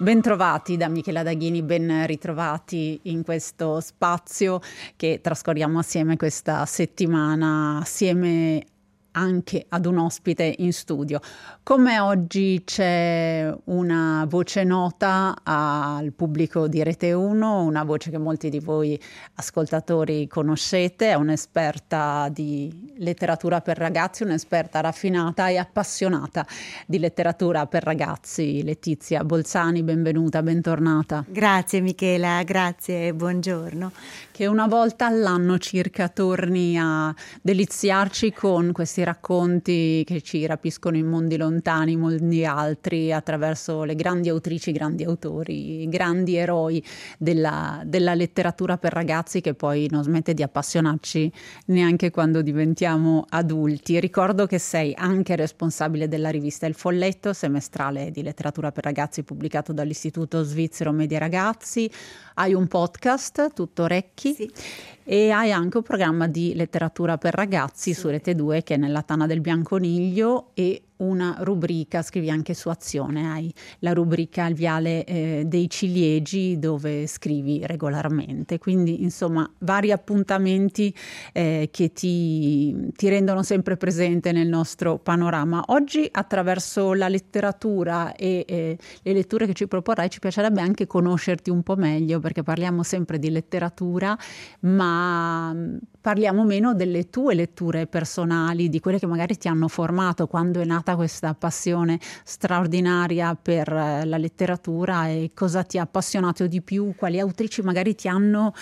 Bentrovati da Michela Daghini, ben ritrovati in questo spazio che trascorriamo assieme questa settimana, assieme anche ad un ospite in studio. Come oggi c'è una voce nota al pubblico di Rete 1, una voce che molti di voi ascoltatori conoscete, è un'esperta di letteratura per ragazzi, un'esperta raffinata e appassionata di letteratura per ragazzi. Letizia Bolzani, benvenuta, bentornata. Grazie Michela, grazie, buongiorno. Che una volta all'anno circa torni a deliziarci con questi racconti che ci rapiscono in mondi lontani, mondi altri, attraverso le grandi autrici, grandi autori, grandi eroi della letteratura per ragazzi, che poi non smette di appassionarci neanche quando diventiamo adulti. Ricordo che sei anche responsabile della rivista Il Folletto, semestrale di letteratura per ragazzi pubblicato dall'Istituto Svizzero Media Ragazzi. Hai un podcast, Tutto Orecchi, sì. E hai anche un programma di letteratura per ragazzi su Rete 2 che è Nella Tana del Bianconiglio, e una rubrica, scrivi anche su Azione, hai la rubrica Il Viale dei Ciliegi, dove scrivi regolarmente, quindi insomma vari appuntamenti che ti rendono sempre presente nel nostro panorama. Oggi, attraverso la letteratura e le letture che ci proporrai, ci piacerebbe anche conoscerti un po' meglio, perché parliamo sempre di letteratura, ma parliamo meno delle tue letture personali, di quelle che magari ti hanno formato quando è nata questa passione straordinaria per la letteratura, e cosa ti ha appassionato di più, quali autrici magari ti hanno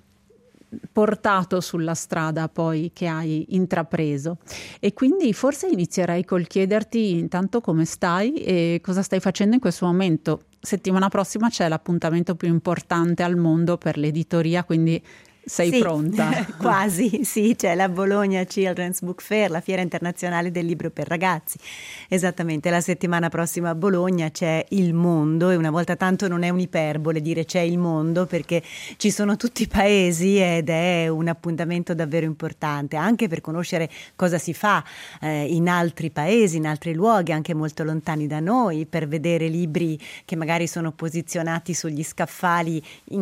portato sulla strada poi che hai intrapreso. E quindi forse inizierei col chiederti intanto come stai e cosa stai facendo in questo momento. Settimana prossima c'è l'appuntamento più importante al mondo per l'editoria, quindi sei pronta? Quasi, sì, c'è la Bologna Children's Book Fair, la fiera internazionale del libro per ragazzi. Esattamente, la settimana prossima a Bologna c'è il mondo, e una volta tanto non è un'iperbole dire c'è il mondo, perché ci sono tutti i paesi ed è un appuntamento davvero importante, anche per conoscere cosa si fa in altri paesi, in altri luoghi, anche molto lontani da noi, per vedere libri che magari sono posizionati sugli scaffali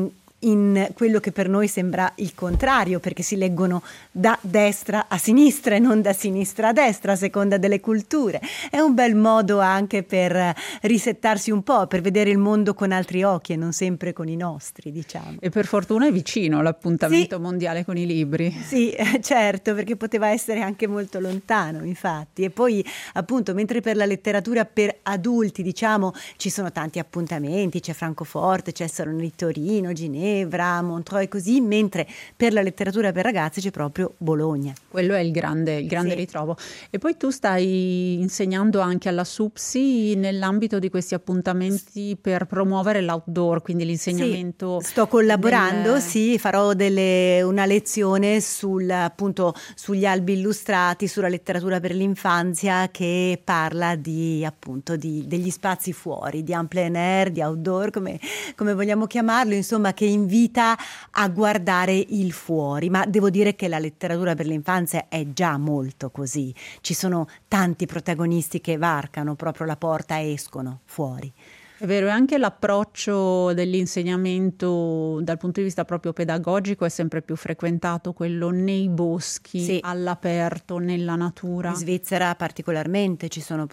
in quello che per noi sembra il contrario, perché si leggono da destra a sinistra e non da sinistra a destra, a seconda delle culture. È un bel modo anche per risettarsi un po', per vedere il mondo con altri occhi e non sempre con i nostri, diciamo. E per fortuna è vicino l'appuntamento mondiale con i libri. Sì, certo, perché poteva essere anche molto lontano, infatti. E poi, appunto, mentre per la letteratura per adulti, diciamo, ci sono tanti appuntamenti, c'è Francoforte, c'è Salone di Torino, Ginevra, Montreux e così, mentre per la letteratura per ragazzi c'è proprio Bologna. Quello è il grande ritrovo. E poi tu stai insegnando anche alla SUPSI nell'ambito di questi appuntamenti per promuovere l'outdoor, quindi l'insegnamento. Sì, sto collaborando, sì, farò una lezione appunto sugli albi illustrati, sulla letteratura per l'infanzia, che parla degli spazi fuori, di en plein air, di outdoor, come vogliamo chiamarlo, insomma, che invita a guardare il fuori. Ma devo dire che la letteratura per l'infanzia è già molto così. Ci sono tanti protagonisti che varcano proprio la porta e escono fuori. È vero, e anche l'approccio dell'insegnamento dal punto di vista proprio pedagogico è sempre più frequentato, quello nei boschi, sì, all'aperto, nella natura. In Svizzera particolarmente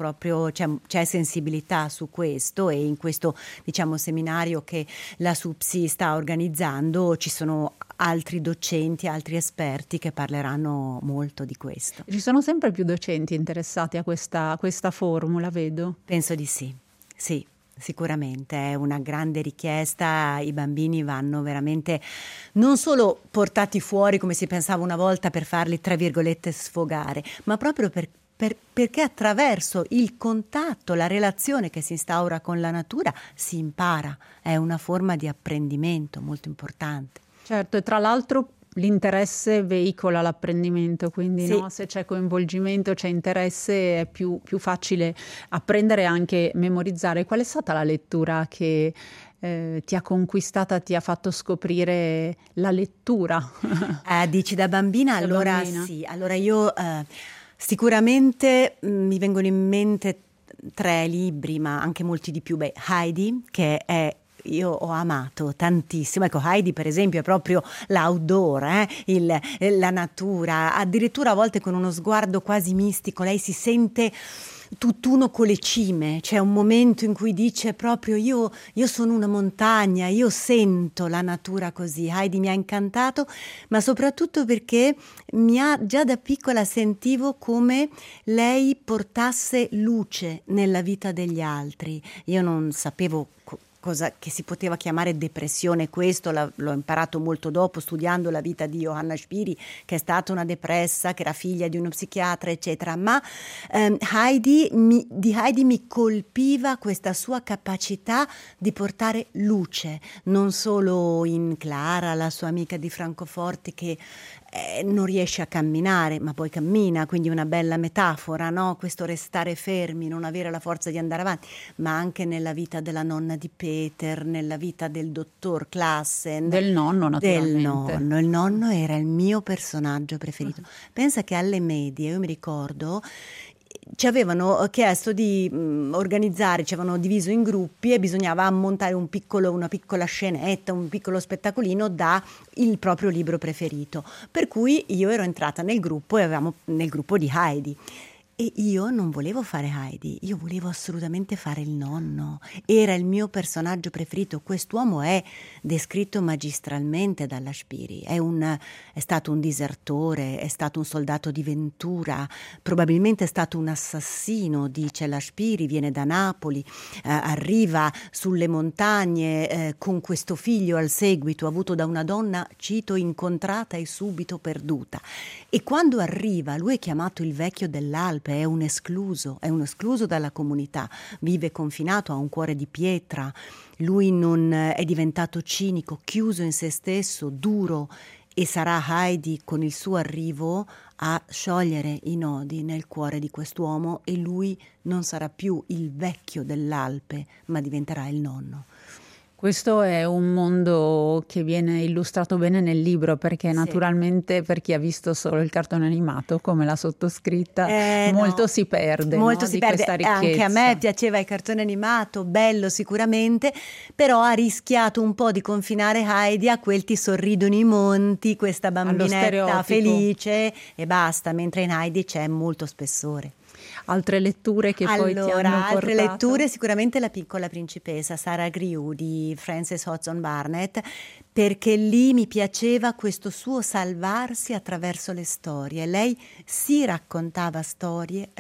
c'è sensibilità su questo, e in questo, diciamo, seminario che la SUPSI sta organizzando ci sono altri docenti, altri esperti che parleranno molto di questo. Ci sono sempre più docenti interessati a questa formula, vedo? Penso di sì, sì. Sicuramente è una grande richiesta, i bambini vanno veramente non solo portati fuori come si pensava una volta per farli tra virgolette sfogare, ma proprio perché attraverso il contatto, la relazione che si instaura con la natura si impara, è una forma di apprendimento molto importante. Certo, e tra l'altro l'interesse veicola l'apprendimento, quindi sì, no? Se c'è coinvolgimento, c'è interesse, è più facile apprendere e anche memorizzare. Qual è stata la lettura che ti ha conquistata, ti ha fatto scoprire la lettura? Dici da bambina? Allora sì, allora io sicuramente mi vengono in mente 3 libri, ma anche molti di più. Heidi, che è io ho amato tantissimo. Ecco, Heidi per esempio è proprio l'outdoor, la natura, addirittura a volte con uno sguardo quasi mistico. Lei si sente tutt'uno con le cime, c'è un momento in cui dice proprio io sono una montagna, io sento la natura così. Heidi mi ha incantato, ma soprattutto perché già da piccola sentivo come lei portasse luce nella vita degli altri. Io non sapevo cosa che si poteva chiamare depressione, questo l'ho imparato molto dopo studiando la vita di Johanna Spiri, che è stata una depressa, che era figlia di uno psichiatra eccetera, ma di Heidi mi colpiva questa sua capacità di portare luce, non solo in Clara, la sua amica di Francoforte che non riesce a camminare, ma poi cammina, quindi una bella metafora, no? Questo restare fermi, non avere la forza di andare avanti, ma anche nella vita della nonna di Peter, nella vita del dottor Classen, del nonno naturalmente. Il nonno era il mio personaggio preferito. Pensa che alle medie, io mi ricordo, ci avevano chiesto di organizzare, ci avevano diviso in gruppi e bisognava montare una piccola scenetta, un piccolo spettacolino da il proprio libro preferito. Per cui io ero entrata nel gruppo e avevamo nel gruppo di Heidi. E io non volevo fare Heidi, io volevo assolutamente fare il nonno. Era il mio personaggio preferito. Quest'uomo è descritto magistralmente dalla Spiri. È stato un disertore, è stato un soldato di Ventura, probabilmente è stato un assassino, dice la Spiri, viene da Napoli, arriva sulle montagne con questo figlio al seguito, avuto da una donna, cito, incontrata e subito perduta. E quando arriva, lui è chiamato il vecchio dell'Alpe, è un escluso dalla comunità, vive confinato, ha un cuore di pietra, lui non è diventato cinico, chiuso in se stesso, duro, e sarà Heidi con il suo arrivo a sciogliere i nodi nel cuore di quest'uomo e lui non sarà più il vecchio dell'Alpe, ma diventerà il nonno. Questo è un mondo che viene illustrato bene nel libro perché naturalmente per chi ha visto solo il cartone animato come la sottoscritta molto si perde, molto no? si Di perde. questa ricchezza. Anche a me piaceva il cartone animato, bello sicuramente, però ha rischiato un po' di confinare Heidi a quel ti sorridono i monti, questa bambinetta felice e basta, mentre in Heidi c'è molto spessore. Altre letture che poi ti hanno portato? Altre letture, sicuramente La piccola principessa, Sarah Grew di Frances Hodgson Burnett, perché lì mi piaceva questo suo salvarsi attraverso le storie. Lei si raccontava storie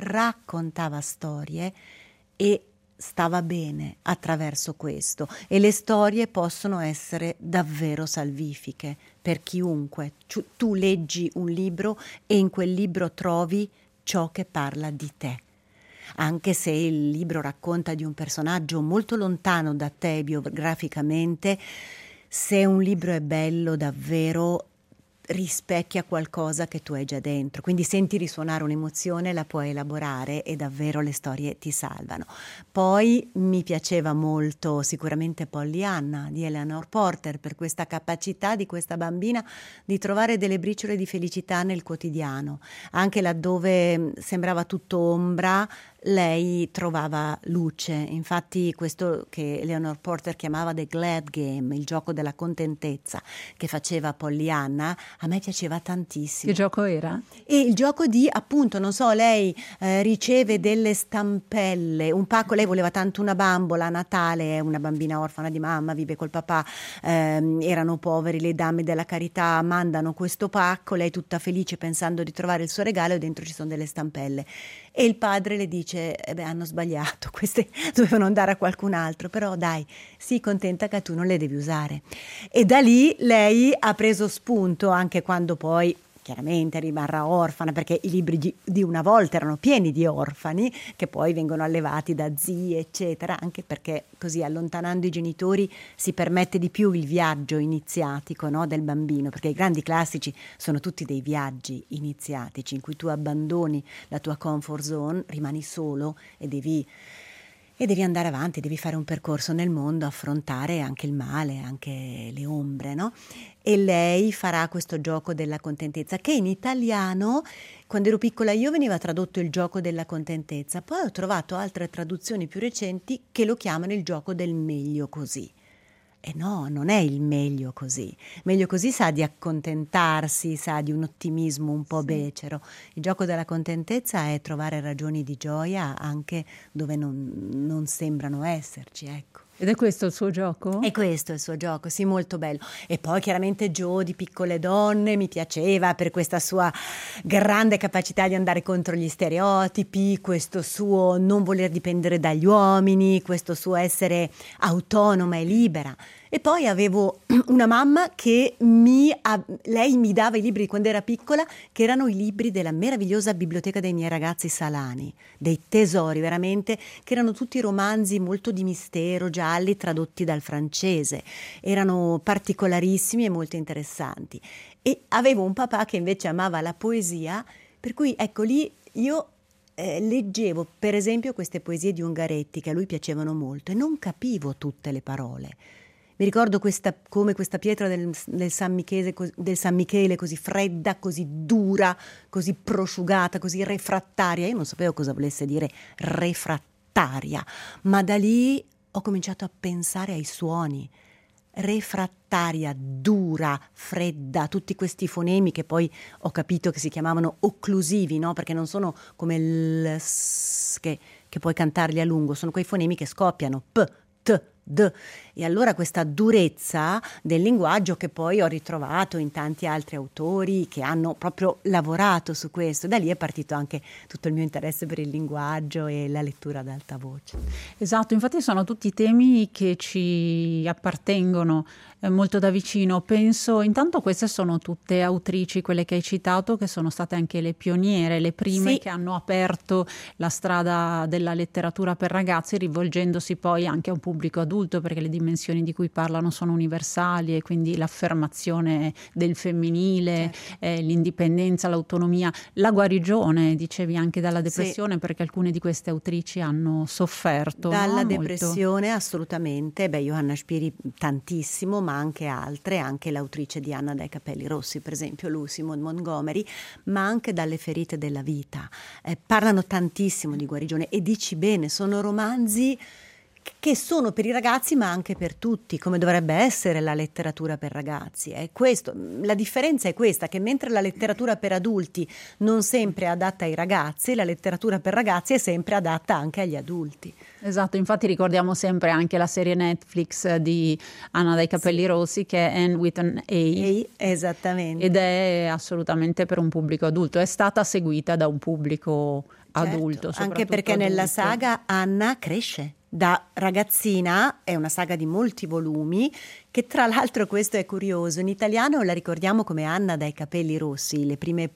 e stava bene attraverso questo, e le storie possono essere davvero salvifiche per chiunque. Tu leggi un libro e in quel libro trovi ciò che parla di te. Anche se il libro racconta di un personaggio molto lontano da te biograficamente, se un libro è bello davvero rispecchia qualcosa che tu hai già dentro, quindi senti risuonare un'emozione, la puoi elaborare e davvero le storie ti salvano. Poi mi piaceva molto sicuramente Pollyanna di Eleanor Porter, per questa capacità di questa bambina di trovare delle briciole di felicità nel quotidiano, anche laddove sembrava tutto ombra lei trovava luce. Infatti questo che Eleanor Porter chiamava The Glad Game, il gioco della contentezza che faceva Pollyanna, a me piaceva tantissimo. Che gioco era? E il gioco di, appunto, non so, lei riceve delle stampelle, un pacco, lei voleva tanto una bambola a Natale, è una bambina orfana di mamma, vive col papà, erano poveri, le dame della carità mandano questo pacco, lei tutta felice pensando di trovare il suo regalo e dentro ci sono delle stampelle. E il padre le dice, hanno sbagliato, queste dovevano andare a qualcun altro, però dai, sii contenta che tu non le devi usare. E da lì lei ha preso spunto, anche quando poi chiaramente rimarrà orfana, perché i libri di una volta erano pieni di orfani che poi vengono allevati da zii eccetera, anche perché così allontanando i genitori si permette di più il viaggio iniziatico, no, del bambino, perché i grandi classici sono tutti dei viaggi iniziatici in cui tu abbandoni la tua comfort zone, rimani solo e devi e devi andare avanti, devi fare un percorso nel mondo, affrontare anche il male, anche le ombre, no? E lei farà questo gioco della contentezza, che in italiano, quando ero piccola io, veniva tradotto il gioco della contentezza, poi ho trovato altre traduzioni più recenti che lo chiamano il gioco del meglio così. E no, non è il meglio così. Meglio così sa di accontentarsi, sa di un ottimismo un po' becero. Il gioco della contentezza è trovare ragioni di gioia anche dove non sembrano esserci, ecco. Ed è questo il suo gioco? E questo è il suo gioco, sì, molto bello. E poi chiaramente Jo di Piccole Donne mi piaceva per questa sua grande capacità di andare contro gli stereotipi, questo suo non voler dipendere dagli uomini, questo suo essere autonoma e libera. E poi avevo una mamma che lei mi dava i libri quando era piccola, che erano i libri della meravigliosa biblioteca dei miei ragazzi Salani, dei tesori veramente, che erano tutti romanzi molto di mistero, gialli, tradotti dal francese. Erano particolarissimi e molto interessanti. E avevo un papà che invece amava la poesia, per cui ecco lì io leggevo per esempio queste poesie di Ungaretti che a lui piacevano molto e non capivo tutte le parole. Mi ricordo come questa pietra del San Michele così fredda, così dura, così prosciugata, così refrattaria. Io non sapevo cosa volesse dire refrattaria, ma da lì ho cominciato a pensare ai suoni. Refrattaria, dura, fredda, tutti questi fonemi che poi ho capito che si chiamavano occlusivi, no? Perché non sono come il s che puoi cantarli a lungo, sono quei fonemi che scoppiano, p, t, d. E allora questa durezza del linguaggio che poi ho ritrovato in tanti altri autori che hanno proprio lavorato su questo. Da lì è partito anche tutto il mio interesse per il linguaggio e la lettura ad alta voce. Esatto, infatti sono tutti temi che ci appartengono molto da vicino. Penso, intanto queste sono tutte autrici, quelle che hai citato, che sono state anche le pioniere, le prime che hanno aperto la strada della letteratura per ragazzi, rivolgendosi poi anche a un pubblico adulto, perché le dimensioni di cui parlano sono universali e quindi l'affermazione del femminile, l'indipendenza, l'autonomia, la guarigione, dicevi, anche dalla depressione, perché alcune di queste autrici hanno sofferto dalla molto. Depressione, assolutamente. Johanna Spiri tantissimo, ma anche altre, anche l'autrice di Anna dai capelli rossi, per esempio, Simone Montgomery, ma anche dalle ferite della vita. Parlano tantissimo di guarigione e dici bene, sono romanzi che sono per i ragazzi ma anche per tutti, come dovrebbe essere la letteratura per ragazzi. È questo, la differenza è questa, che mentre la letteratura per adulti non sempre è adatta ai ragazzi, la letteratura per ragazzi è sempre adatta anche agli adulti. Esatto, infatti ricordiamo sempre anche la serie Netflix di Anna dai capelli rossi, che è Anne with an A. Esattamente. Ed è assolutamente per un pubblico adulto, è stata seguita da un pubblico adulto. Anche perché nella saga Anna cresce. Da ragazzina, è una saga di molti volumi, che tra l'altro, questo è curioso, in italiano la ricordiamo come Anna dai capelli rossi, i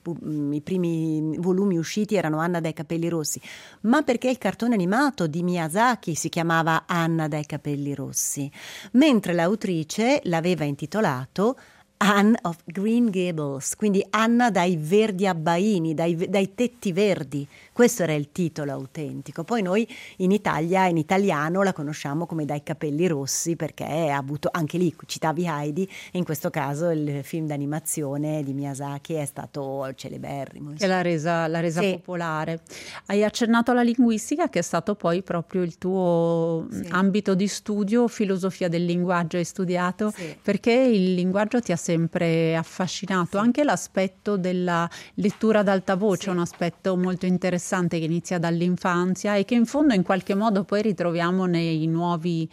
primi volumi usciti erano Anna dai capelli rossi, ma perché il cartone animato di Miyazaki si chiamava Anna dai capelli rossi, mentre l'autrice l'aveva intitolato Anne of Green Gables, quindi Anna dai verdi abbaini, dai tetti verdi. Questo era il titolo autentico. Poi noi in Italia, in italiano, la conosciamo come Dai capelli rossi, perché ha avuto, anche lì citavi Heidi, e in questo caso il film d'animazione di Miyazaki è stato celeberrimo. Che l'ha resa popolare. Hai accennato alla linguistica, che è stato poi proprio il tuo ambito di studio, filosofia del linguaggio hai studiato, perché il linguaggio ti ha sempre affascinato, anche l'aspetto della lettura ad alta voce, un aspetto molto interessante che inizia dall'infanzia e che in fondo in qualche modo poi ritroviamo nei nuovi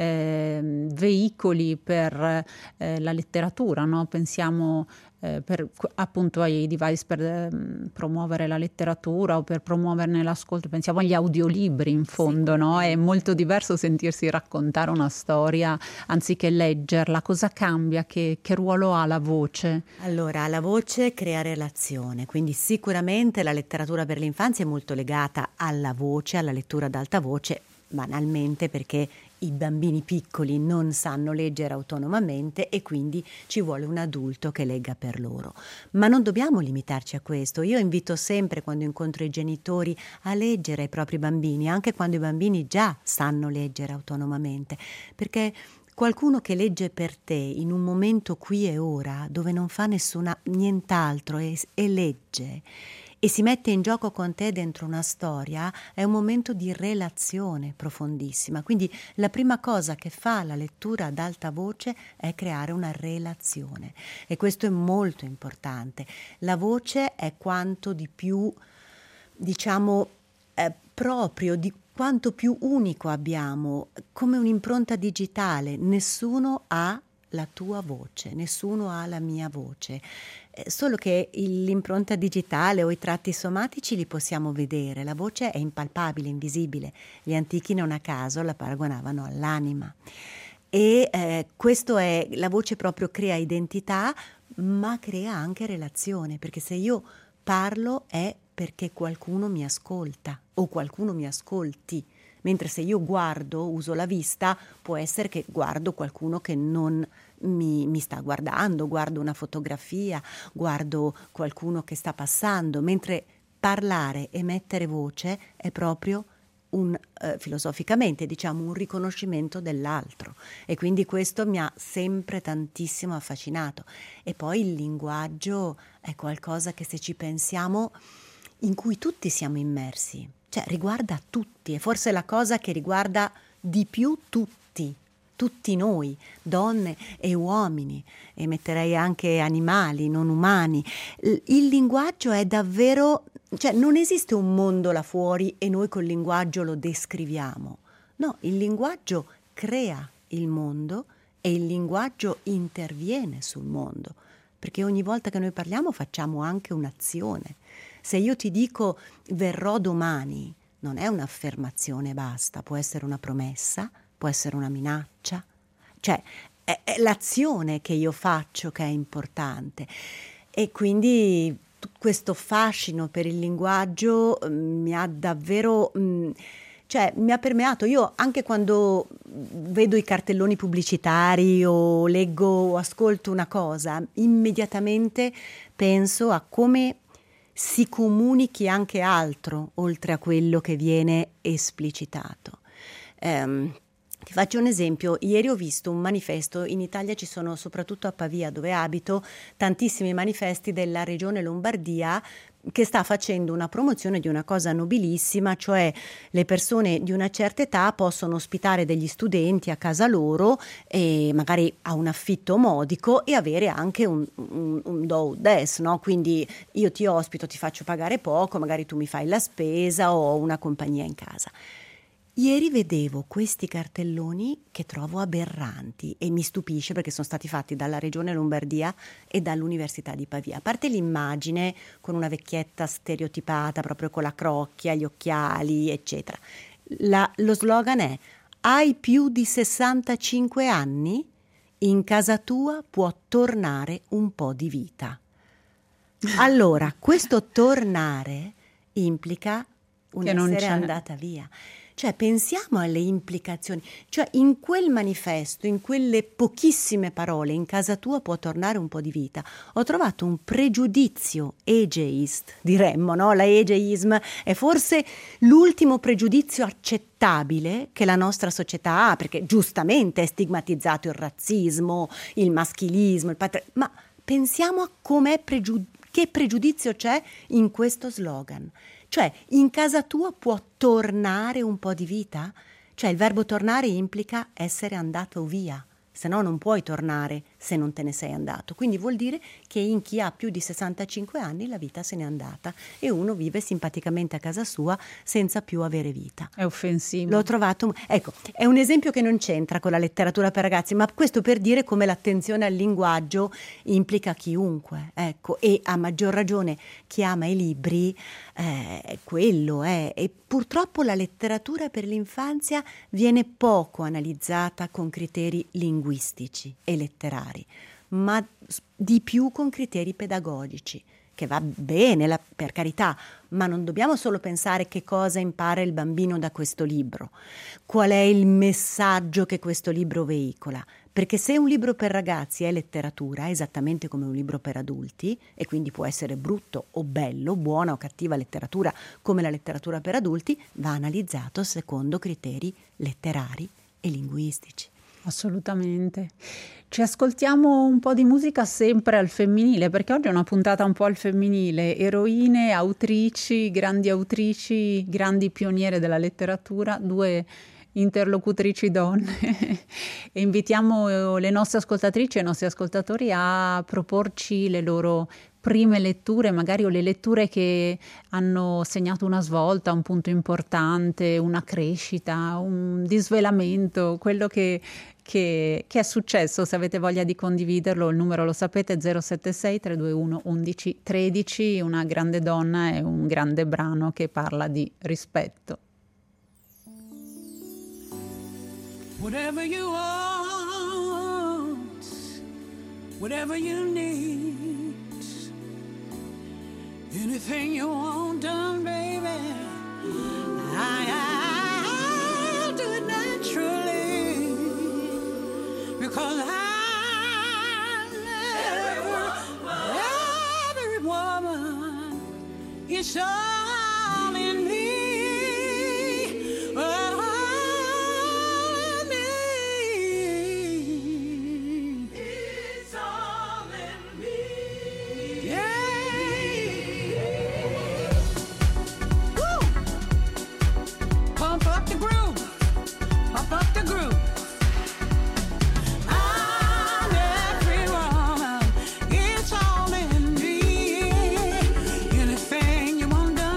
veicoli per la letteratura, no? Pensiamo per appunto ai device per promuovere la letteratura o per promuoverne l'ascolto, pensiamo agli audiolibri in fondo, no? È molto diverso sentirsi raccontare una storia anziché leggerla. Cosa cambia? Che ruolo ha la voce? Allora, la voce crea relazione, quindi sicuramente la letteratura per l'infanzia è molto legata alla voce, alla lettura ad alta voce, banalmente perché i bambini piccoli non sanno leggere autonomamente e quindi ci vuole un adulto che legga per loro. Ma non dobbiamo limitarci a questo. Io invito sempre, quando incontro i genitori, a leggere ai propri bambini, anche quando i bambini già sanno leggere autonomamente, perché qualcuno che legge per te in un momento qui e ora, dove non fa nient'altro e legge, e si mette in gioco con te dentro una storia, è un momento di relazione profondissima. Quindi la prima cosa che fa la lettura ad alta voce è creare una relazione, e questo è molto importante. La voce è quanto di più, diciamo, proprio, di quanto più unico abbiamo, come un'impronta digitale. Nessuno ha la tua voce, nessuno ha la mia voce, solo che l'impronta digitale o i tratti somatici li possiamo vedere, la voce è impalpabile, invisibile. Gli antichi non a caso la paragonavano all'anima, e questo è, la voce proprio crea identità, ma crea anche relazione, perché se io parlo è perché qualcuno mi ascolta o qualcuno mi ascolti. Mentre se io guardo, uso la vista, può essere che guardo qualcuno che non mi sta guardando, guardo una fotografia, guardo qualcuno che sta passando, mentre parlare e mettere voce è proprio filosoficamente, diciamo, un riconoscimento dell'altro, e quindi questo mi ha sempre tantissimo affascinato. E poi il linguaggio è qualcosa che, se ci pensiamo, in cui tutti siamo immersi, cioè riguarda tutti, e forse è la cosa che riguarda di più tutti noi, donne e uomini, e metterei anche animali, non umani. Il linguaggio è davvero, cioè non esiste un mondo là fuori e noi col linguaggio lo descriviamo. No, il linguaggio crea il mondo e il linguaggio interviene sul mondo, perché ogni volta che noi parliamo facciamo anche un'azione. Se io ti dico verrò domani, non è un'affermazione e basta, può essere una promessa, può essere una minaccia, cioè è l'azione che io faccio che è importante. E quindi questo fascino per il linguaggio mi ha davvero, cioè mi ha permeato. Io anche quando vedo i cartelloni pubblicitari o leggo o ascolto una cosa, immediatamente penso a come si comunichi anche altro oltre a quello che viene esplicitato. Ti faccio un esempio. Ieri ho visto un manifesto. In Italia ci sono, soprattutto a Pavia, dove abito, tantissimi manifesti della regione Lombardia, che sta facendo una promozione di una cosa nobilissima, cioè le persone di una certa età possono ospitare degli studenti a casa loro, e magari a un affitto modico, e avere anche un do des, no? Quindi io ti ospito, ti faccio pagare poco, magari tu mi fai la spesa, o ho una compagnia in casa. Ieri vedevo questi cartelloni che trovo aberranti, e mi stupisce perché sono stati fatti dalla Regione Lombardia e dall'Università di Pavia. A parte l'immagine con una vecchietta stereotipata, proprio con la crocchia, gli occhiali, eccetera. Lo slogan è: hai più di 65 anni? In casa tua può tornare un po' di vita. Allora, questo tornare implica un essere andata via. Cioè pensiamo alle implicazioni, cioè in quel manifesto, in quelle pochissime parole, in casa tua può tornare un po' di vita, ho trovato un pregiudizio ageist, diremmo, no? La ageism è forse l'ultimo pregiudizio accettabile che la nostra società ha, perché giustamente è stigmatizzato il razzismo, il maschilismo, ma pensiamo a che pregiudizio c'è in questo slogan. Cioè, in casa tua può tornare un po' di vita? Cioè, il verbo tornare implica essere andato via, se no non puoi tornare se non te ne sei andato. Quindi vuol dire che in chi ha più di 65 anni la vita se n'è andata, e uno vive simpaticamente a casa sua senza più avere vita. È offensivo. L'ho trovato, ecco, è un esempio che non c'entra con la letteratura per ragazzi, ma questo per dire come l'attenzione al linguaggio implica chiunque, ecco, e a maggior ragione chi ama i libri, quello è. E purtroppo la letteratura per l'infanzia viene poco analizzata con criteri linguistici e letterari, ma di più con criteri pedagogici. che va bene, per carità, ma non dobbiamo solo pensare che cosa impara il bambino da questo libro, qual è il messaggio che questo libro veicola, perché se un libro per ragazzi è letteratura, esattamente come un libro per adulti, e quindi può essere brutto o bello, buona o cattiva letteratura, come la letteratura per adulti, va analizzato secondo criteri letterari e linguistici. Assolutamente. Ci ascoltiamo un po' di musica sempre al femminile, perché oggi è una puntata un po' al femminile, eroine, autrici, grandi pioniere della letteratura, 2 interlocutrici donne e invitiamo le nostre ascoltatrici e i nostri ascoltatori a proporci le loro prime letture, magari o le letture che hanno segnato una svolta, un punto importante, una crescita, un disvelamento, quello che è successo. Se avete voglia di condividerlo, il numero lo sapete, 076 321 11 13, una grande donna e un grande brano che parla di rispetto. Whatever you want, whatever you need, anything you want done, baby, I'll do it naturally, because I love every woman. It's all in me. Anything you want done.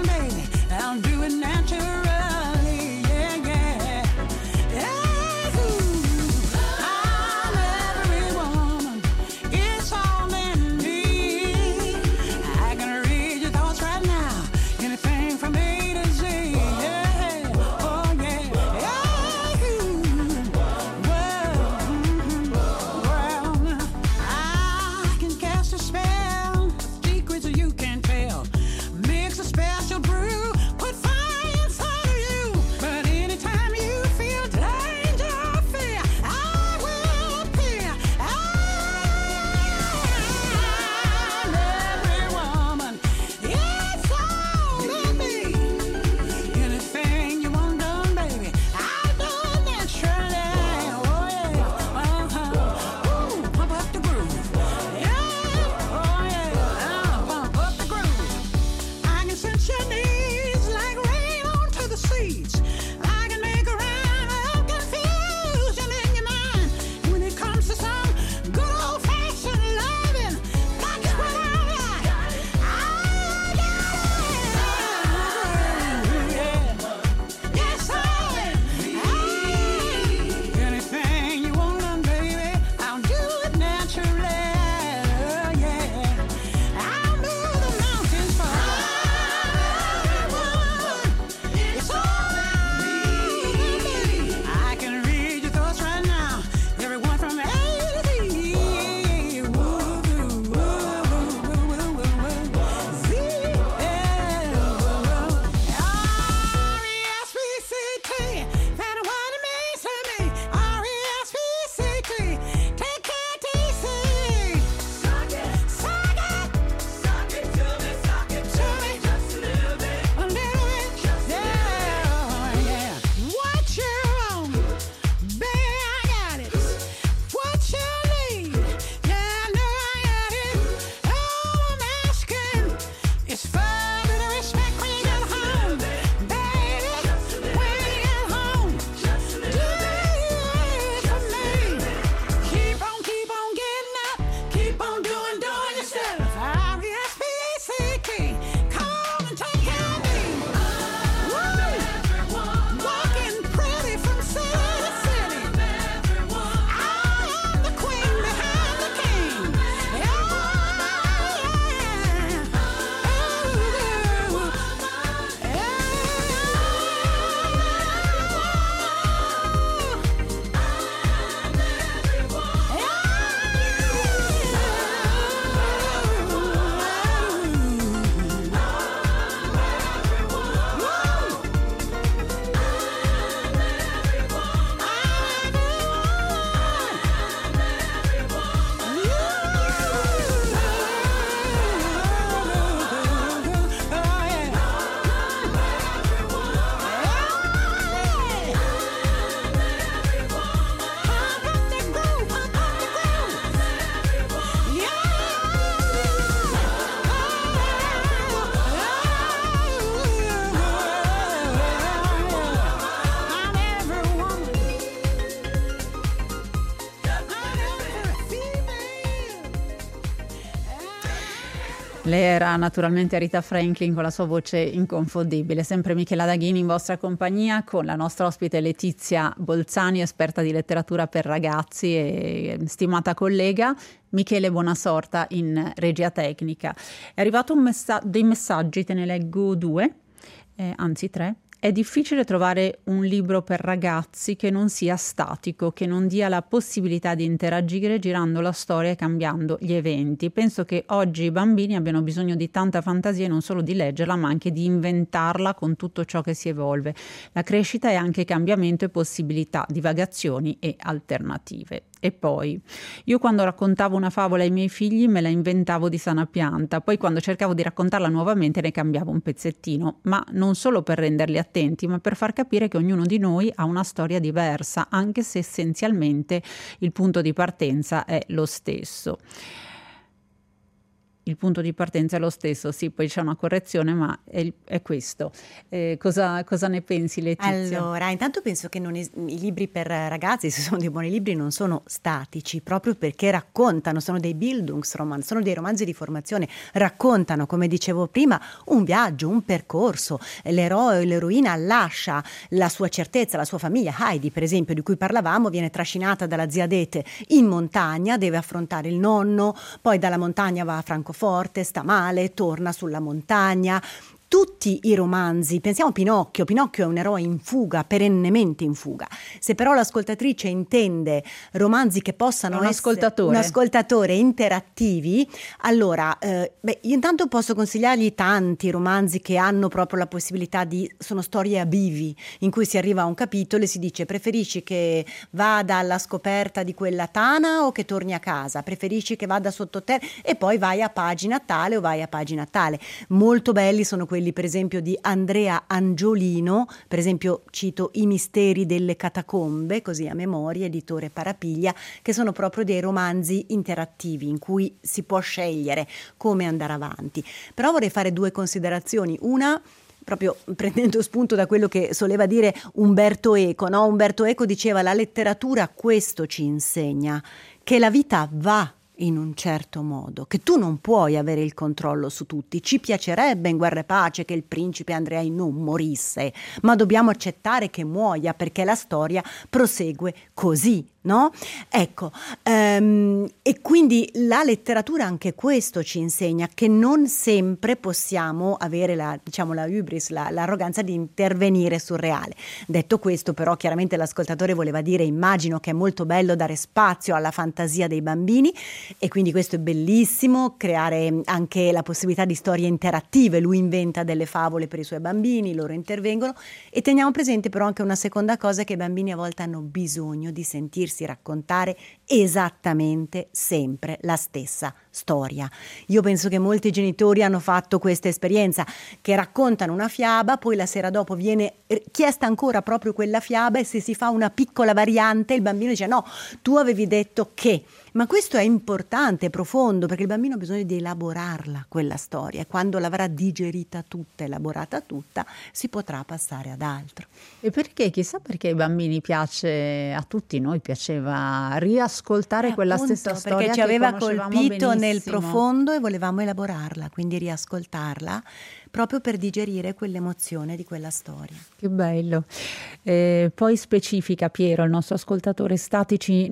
Lei era naturalmente Rita Franklin con la sua voce inconfondibile. Sempre Michela Daghini in vostra compagnia con la nostra ospite Letizia Bolzani, esperta di letteratura per ragazzi e stimata collega. Michele Buonasorta in regia tecnica. È arrivato dei messaggi, te ne leggo due, anzi tre. È difficile trovare un libro per ragazzi che non sia statico, che non dia la possibilità di interagire girando la storia e cambiando gli eventi. Penso che oggi i bambini abbiano bisogno di tanta fantasia e non solo di leggerla, ma anche di inventarla con tutto ciò che si evolve. La crescita è anche cambiamento e possibilità, divagazioni e alternative. E poi, io quando raccontavo una favola ai miei figli me la inventavo di sana pianta, poi quando cercavo di raccontarla nuovamente ne cambiavo un pezzettino, ma non solo per renderli attenti, ma per far capire che ognuno di noi ha una storia diversa, anche se essenzialmente il punto di partenza è lo stesso. Il punto di partenza è lo stesso, sì, poi c'è una correzione, ma è questo. Cosa ne pensi, Letizia? Allora, intanto penso che i libri per ragazzi, se sono dei buoni libri, non sono statici, proprio perché raccontano, sono dei Bildungsroman, sono dei romanzi di formazione, raccontano, come dicevo prima, un viaggio, un percorso. L'eroe o l'eroina lascia la sua certezza, la sua famiglia. Heidi, per esempio, di cui parlavamo, viene trascinata dalla zia Dete in montagna, deve affrontare il nonno, poi dalla montagna va a Francoforte, sta male, torna sulla montagna. Tutti i romanzi, pensiamo a Pinocchio è un eroe in fuga, perennemente in fuga. Se però l'ascoltatrice intende romanzi che possano essere un ascoltatore interattivi, allora io intanto posso consigliargli tanti romanzi che hanno proprio la possibilità sono storie a bivi, in cui si arriva a un capitolo e si dice: preferisci che vada alla scoperta di quella tana o che torni a casa? Preferisci che vada sottoterra? E poi vai a pagina tale o vai a pagina tale. Molto belli sono quelli, per esempio, di Andrea Angiolino, per esempio cito I misteri delle catacombe, così a memoria, editore Parapiglia, che sono proprio dei romanzi interattivi in cui si può scegliere come andare avanti. Però vorrei fare due considerazioni. Una, proprio prendendo spunto da quello che soleva dire Umberto Eco, no? Umberto Eco diceva: la letteratura questo ci insegna, che la vita va in un certo modo, che tu non puoi avere il controllo su tutti. Ci piacerebbe in Guerra e Pace che il principe Andrei non morisse, ma dobbiamo accettare che muoia perché la storia prosegue così, no? Ecco, e quindi la letteratura anche questo ci insegna, che non sempre possiamo avere la hubris, l'arroganza di intervenire sul reale. Detto questo, però, chiaramente l'ascoltatore voleva dire: immagino che è molto bello dare spazio alla fantasia dei bambini, e quindi questo è bellissimo, creare anche la possibilità di storie interattive. Lui inventa delle favole per i suoi bambini, loro intervengono, e teniamo presente però anche una seconda cosa, che i bambini a volte hanno bisogno di sentirsi raccontare esattamente sempre la stessa storia. Io penso che molti genitori hanno fatto questa esperienza, che raccontano una fiaba, poi la sera dopo viene chiesta ancora proprio quella fiaba, e se si fa una piccola variante il bambino dice: no, tu avevi detto che. Ma questo è importante, profondo, perché il bambino ha bisogno di elaborarla quella storia, e quando l'avrà digerita tutta, elaborata tutta, si potrà passare ad altro. E perché? Chissà perché ai bambini a tutti noi piaceva riascoltare quella stessa storia, perché ci che aveva conoscevamo colpito benissimo nel profondo e volevamo elaborarla, quindi riascoltarla proprio per digerire quell'emozione di quella storia. Che bello. Poi specifica Piero, il nostro ascoltatore: statici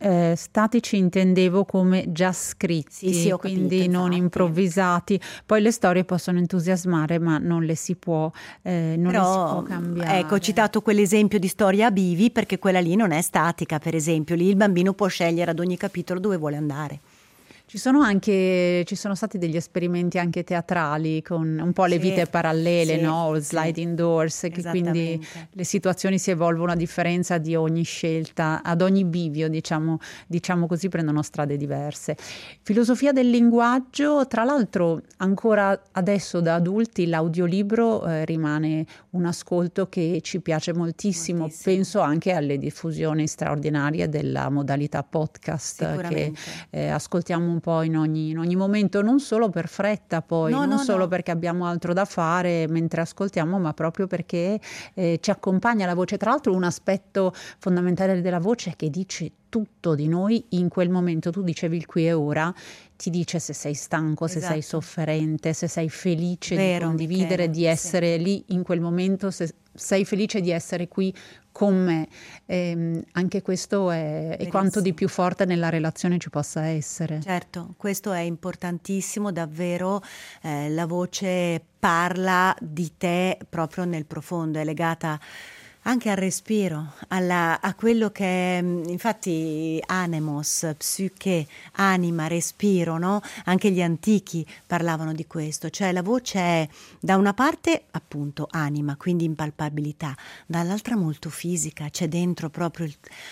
intendevo come già scritti, sì, ho quindi capito, non infatti. Improvvisati. Poi le storie possono entusiasmare, ma non le si può cambiare. Ecco, ho citato quell'esempio di storia a bivi perché quella lì non è statica, per esempio. Lì il bambino può scegliere ad ogni capitolo dove vuole andare. Ci sono stati degli esperimenti anche teatrali con un po' le vite parallele, no? O sliding doors, che quindi le situazioni si evolvono a differenza di ogni scelta, ad ogni bivio, diciamo così, prendono strade diverse. Filosofia del linguaggio, tra l'altro ancora adesso da adulti l'audiolibro rimane un ascolto che ci piace moltissimo. Penso anche alle diffusioni straordinarie della modalità podcast, che ascoltiamo un un po' in ogni momento, non solo per fretta poi, non solo perché abbiamo altro da fare mentre ascoltiamo, ma proprio perché ci accompagna la voce. Tra l'altro un aspetto fondamentale della voce è che dice tutto di noi in quel momento. Tu dicevi il qui e ora, ti dice se sei stanco, se sei sofferente, se sei felice di condividere, Michela, di essere lì in quel momento, se sei felice di essere qui con me. Anche questo è quanto di più forte nella relazione ci possa essere. Certo, questo è importantissimo, davvero. La voce parla di te proprio nel profondo, è legata anche al respiro, a quello che è, infatti, anemos, psiche, anima, respiro, no? Anche gli antichi parlavano di questo, cioè la voce è da una parte appunto anima, quindi impalpabilità, dall'altra molto fisica, c'è dentro proprio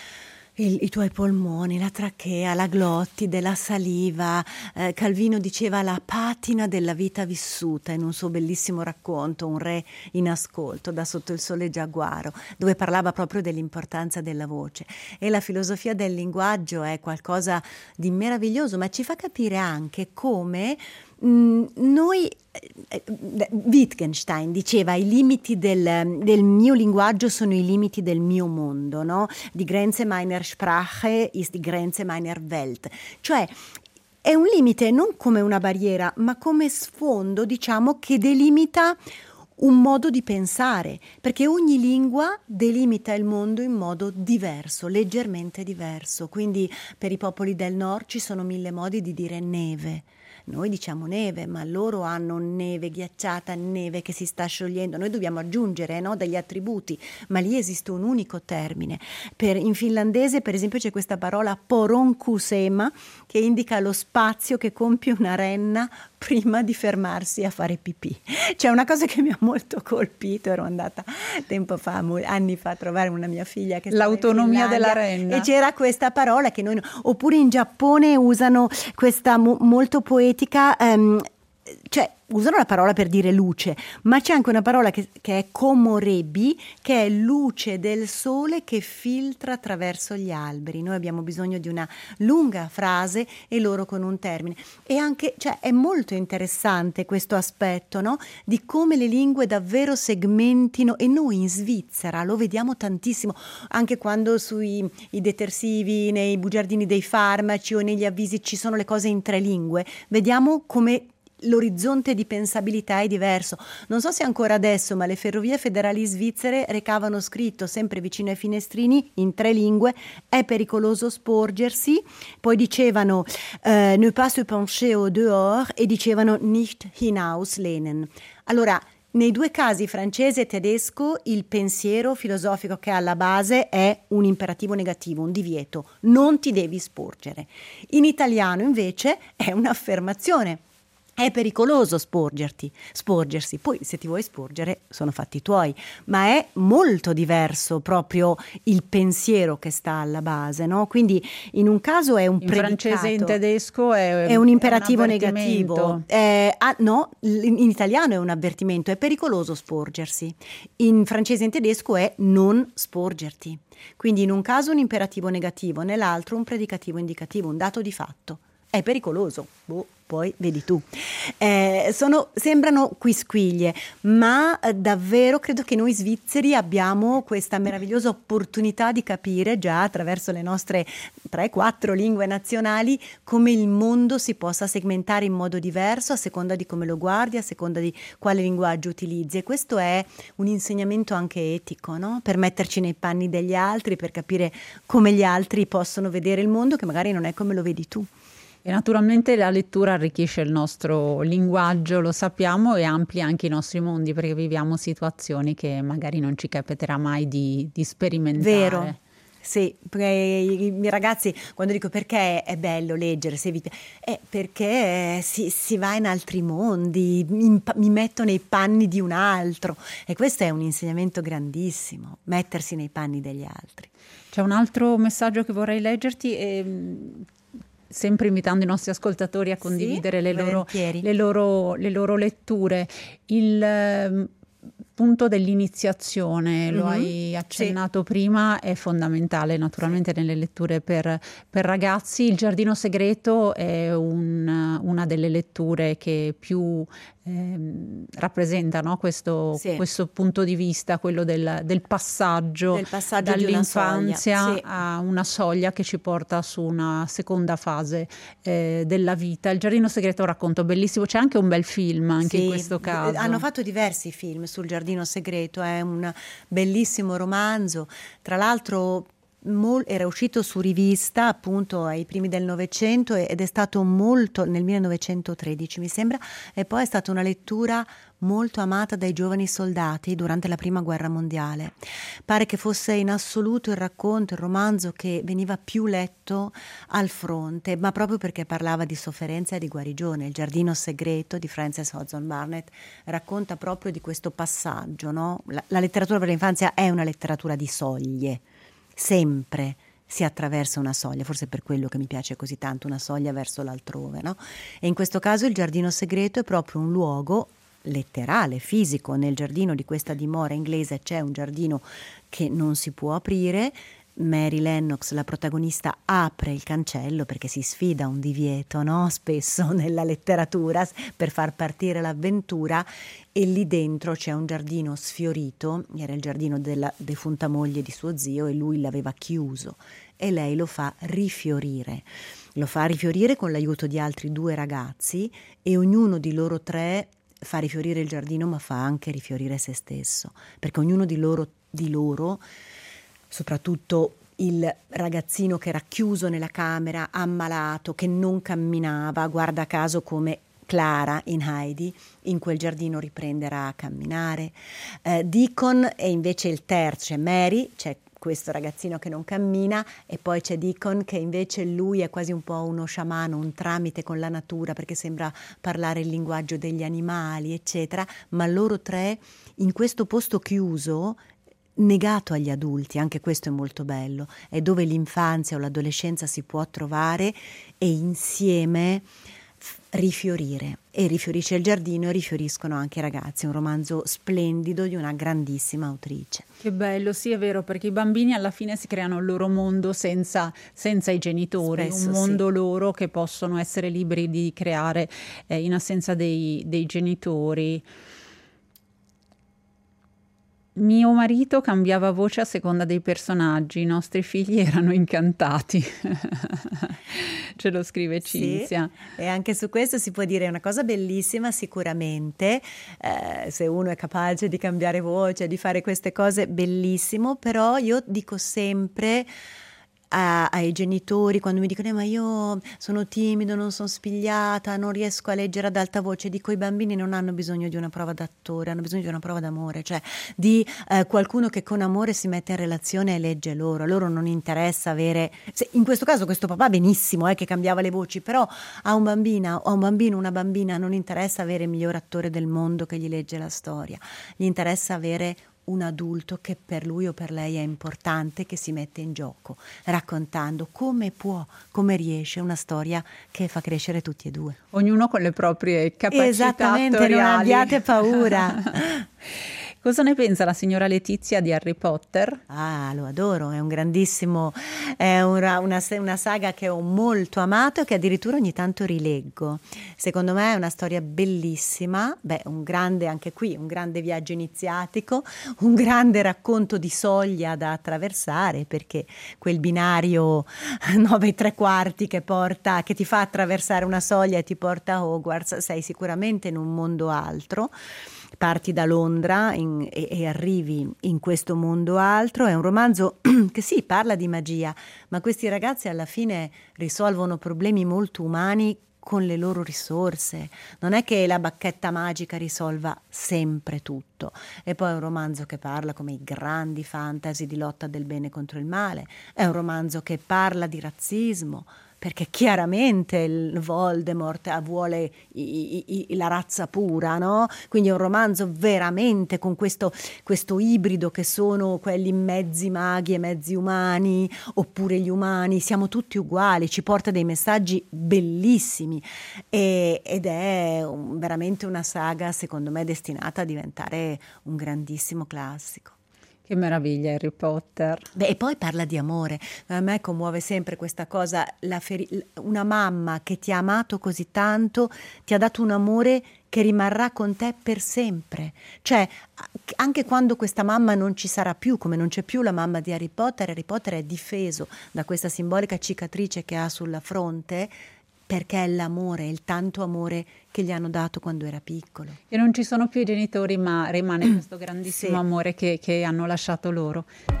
i tuoi polmoni, la trachea, la glottide, la saliva. Calvino diceva la patina della vita vissuta in un suo bellissimo racconto, Un re in ascolto, da sotto il sole giaguaro, dove parlava proprio dell'importanza della voce. E la filosofia del linguaggio è qualcosa di meraviglioso, ma ci fa capire anche come noi, Wittgenstein diceva i limiti del mio linguaggio sono i limiti del mio mondo, no? Die Grenze meiner Sprache ist die Grenze meiner Welt, cioè è un limite non come una barriera ma come sfondo, diciamo, che delimita un modo di pensare, perché ogni lingua delimita il mondo in modo diverso, leggermente diverso. Quindi per i popoli del nord ci sono 1000 modi di dire neve. Noi diciamo neve, ma loro hanno neve ghiacciata, neve che si sta sciogliendo. Noi dobbiamo aggiungere, no, degli attributi, ma lì esiste un unico termine. In finlandese, per esempio, c'è questa parola poronkusema che indica lo spazio che compie una renna prima di fermarsi a fare pipì. C'è una cosa che mi ha molto colpito, ero andata tempo fa, anni fa, a trovare una mia figlia che l'autonomia della renna, e c'era questa parola che noi oppure in Giappone usano questa molto poetica, cioè usano la parola per dire luce, ma c'è anche una parola che è komorebi, che è luce del sole che filtra attraverso gli alberi. Noi abbiamo bisogno di una lunga frase e loro con un termine. E anche, cioè, è molto interessante questo aspetto, no? Di come le lingue davvero segmentino, e noi in Svizzera lo vediamo tantissimo, anche quando sui i detersivi, nei bugiardini dei farmaci o negli avvisi ci sono le cose in 3 lingue, vediamo come l'orizzonte di pensabilità è diverso. Non so se ancora adesso, ma le ferrovie federali svizzere recavano scritto sempre vicino ai finestrini in 3 lingue: è pericoloso sporgersi, poi dicevano ne pas se pencher au dehors e dicevano nicht hinauslehnen. Allora, nei 2 casi, francese e tedesco, il pensiero filosofico che è alla base è un imperativo negativo, un divieto, non ti devi sporgere. In italiano invece è un'affermazione. È pericoloso sporgersi, poi se ti vuoi sporgere sono fatti tuoi, ma è molto diverso proprio il pensiero che sta alla base, no? Quindi in un caso è un predicato. In francese e in tedesco è un imperativo negativo. No, in italiano è un avvertimento, è pericoloso sporgersi. In francese e in tedesco è non sporgerti. Quindi in un caso un imperativo negativo, nell'altro un predicativo indicativo, un dato di fatto. È pericoloso, poi vedi tu. Sembrano quisquiglie, ma davvero credo che noi svizzeri abbiamo questa meravigliosa opportunità di capire già attraverso le nostre 3-4 lingue nazionali come il mondo si possa segmentare in modo diverso a seconda di come lo guardi, a seconda di quale linguaggio utilizzi, e questo è un insegnamento anche etico, no? Per metterci nei panni degli altri, per capire come gli altri possono vedere il mondo che magari non è come lo vedi tu. E naturalmente la lettura arricchisce il nostro linguaggio, lo sappiamo, e amplia anche i nostri mondi, perché viviamo situazioni che magari non ci capiterà mai di sperimentare. Vero. Sì, perché i miei ragazzi, quando dico perché è bello leggere, è perché si va in altri mondi, mi metto nei panni di un altro, e questo è un insegnamento grandissimo, mettersi nei panni degli altri. C'è un altro messaggio che vorrei leggerti, sempre invitando i nostri ascoltatori a condividere le loro letture. punto dell'iniziazione, lo hai accennato prima, è fondamentale naturalmente nelle letture per ragazzi. Il Giardino segreto è una delle letture che più rappresenta, no? questo punto di vista, quello del passaggio dall'infanzia a una soglia che ci porta su una seconda fase della vita. Il Giardino segreto è un racconto bellissimo, c'è anche un bel film anche in questo caso. Hanno fatto diversi film sul Giardino segreto, è un bellissimo romanzo, tra l'altro era uscito su rivista appunto ai primi del Novecento ed è stato molto, nel 1913 mi sembra, e poi è stata una lettura molto amata dai giovani soldati durante la Prima Guerra Mondiale. Pare che fosse in assoluto il romanzo che veniva più letto al fronte, ma proprio perché parlava di sofferenza e di guarigione. Il Giardino segreto di Frances Hodgson Burnett racconta proprio di questo passaggio, no? La letteratura per l'infanzia è una letteratura di soglie. Sempre si attraversa una soglia, forse per quello che mi piace così tanto, una soglia verso l'altrove, no? E in questo caso il Giardino segreto è proprio un luogo letterale, fisico. Nel giardino di questa dimora inglese c'è un giardino che non si può aprire. Mary Lennox, la protagonista, apre il cancello perché si sfida un divieto, no? Spesso nella letteratura per far partire l'avventura, e lì dentro c'è un giardino sfiorito, era il giardino della defunta moglie di suo zio e lui l'aveva chiuso e lei lo fa rifiorire. Lo fa rifiorire con l'aiuto di altri 2 ragazzi e ognuno di loro 3 fa rifiorire il giardino, ma fa anche rifiorire se stesso, perché ognuno di loro, soprattutto il ragazzino che era chiuso nella camera, ammalato, che non camminava, guarda caso come Clara in Heidi, in quel giardino riprenderà a camminare. Deacon è invece il terzo, c'è Mary, c'è questo ragazzino che non cammina, e poi c'è Deacon che invece lui è quasi un po' uno sciamano, un tramite con la natura, perché sembra parlare il linguaggio degli animali, eccetera, ma loro 3 in questo posto chiuso, negato agli adulti, anche questo è molto bello, è dove l'infanzia o l'adolescenza si può trovare e insieme rifiorire, e rifiorisce il giardino e rifioriscono anche i ragazzi. Un romanzo splendido di una grandissima autrice. Che bello, sì, è vero, perché i bambini alla fine si creano il loro mondo senza i genitori, spesso, un mondo loro che possono essere liberi di creare in assenza dei genitori. Mio marito cambiava voce a seconda dei personaggi, i nostri figli erano incantati. Ce lo scrive Cinzia. Sì, e anche su questo si può dire una cosa bellissima sicuramente, se uno è capace di cambiare voce, di fare queste cose, bellissimo, però io dico sempre ai genitori, quando mi dicono ma io sono timido, non sono spigliata, non riesco a leggere ad alta voce, dico i bambini non hanno bisogno di una prova d'attore, hanno bisogno di una prova d'amore, cioè di qualcuno che con amore si mette in relazione e legge loro. A loro non interessa avere, in questo caso questo papà benissimo che cambiava le voci, però a un bambino, una bambina non interessa avere il miglior attore del mondo che gli legge la storia, gli interessa avere un adulto che per lui o per lei è importante, che si mette in gioco, raccontando come può, come riesce, una storia che fa crescere tutti e 2. Ognuno con le proprie capacità Esattamente, attoriali. non abbiate paura. Cosa ne pensa la signora Letizia di Harry Potter? Ah, lo adoro, è un grandissimo, è una saga che ho molto amato e che addirittura ogni tanto rileggo. Secondo me è una storia bellissima, un grande, anche qui, un grande viaggio iniziatico, un grande racconto di soglia da attraversare, perché quel binario 9 3/4 che ti fa attraversare una soglia e ti porta a Hogwarts, sei sicuramente in un mondo altro. Parti da Londra e arrivi in questo mondo altro. È un romanzo che sì, parla di magia, ma questi ragazzi alla fine risolvono problemi molto umani con le loro risorse. Non è che la bacchetta magica risolva sempre tutto. E poi è un romanzo che parla come i grandi fantasy di lotta del bene contro il male. È un romanzo che parla di razzismo, perché chiaramente il Voldemort vuole la razza pura, no? Quindi è un romanzo veramente con questo ibrido che sono quelli mezzi maghi e mezzi umani, oppure gli umani, siamo tutti uguali, ci porta dei messaggi bellissimi ed è veramente una saga secondo me destinata a diventare un grandissimo classico. Che meraviglia Harry Potter. Beh, e poi parla di amore. A me commuove sempre questa cosa, una mamma che ti ha amato così tanto, ti ha dato un amore che rimarrà con te per sempre. Cioè, anche quando questa mamma non ci sarà più, come non c'è più la mamma di Harry Potter è difeso da questa simbolica cicatrice che ha sulla fronte, perché è l'amore, il tanto amore che gli hanno dato quando era piccolo. E non ci sono più i genitori, ma rimane questo grandissimo Sì. amore che hanno lasciato loro.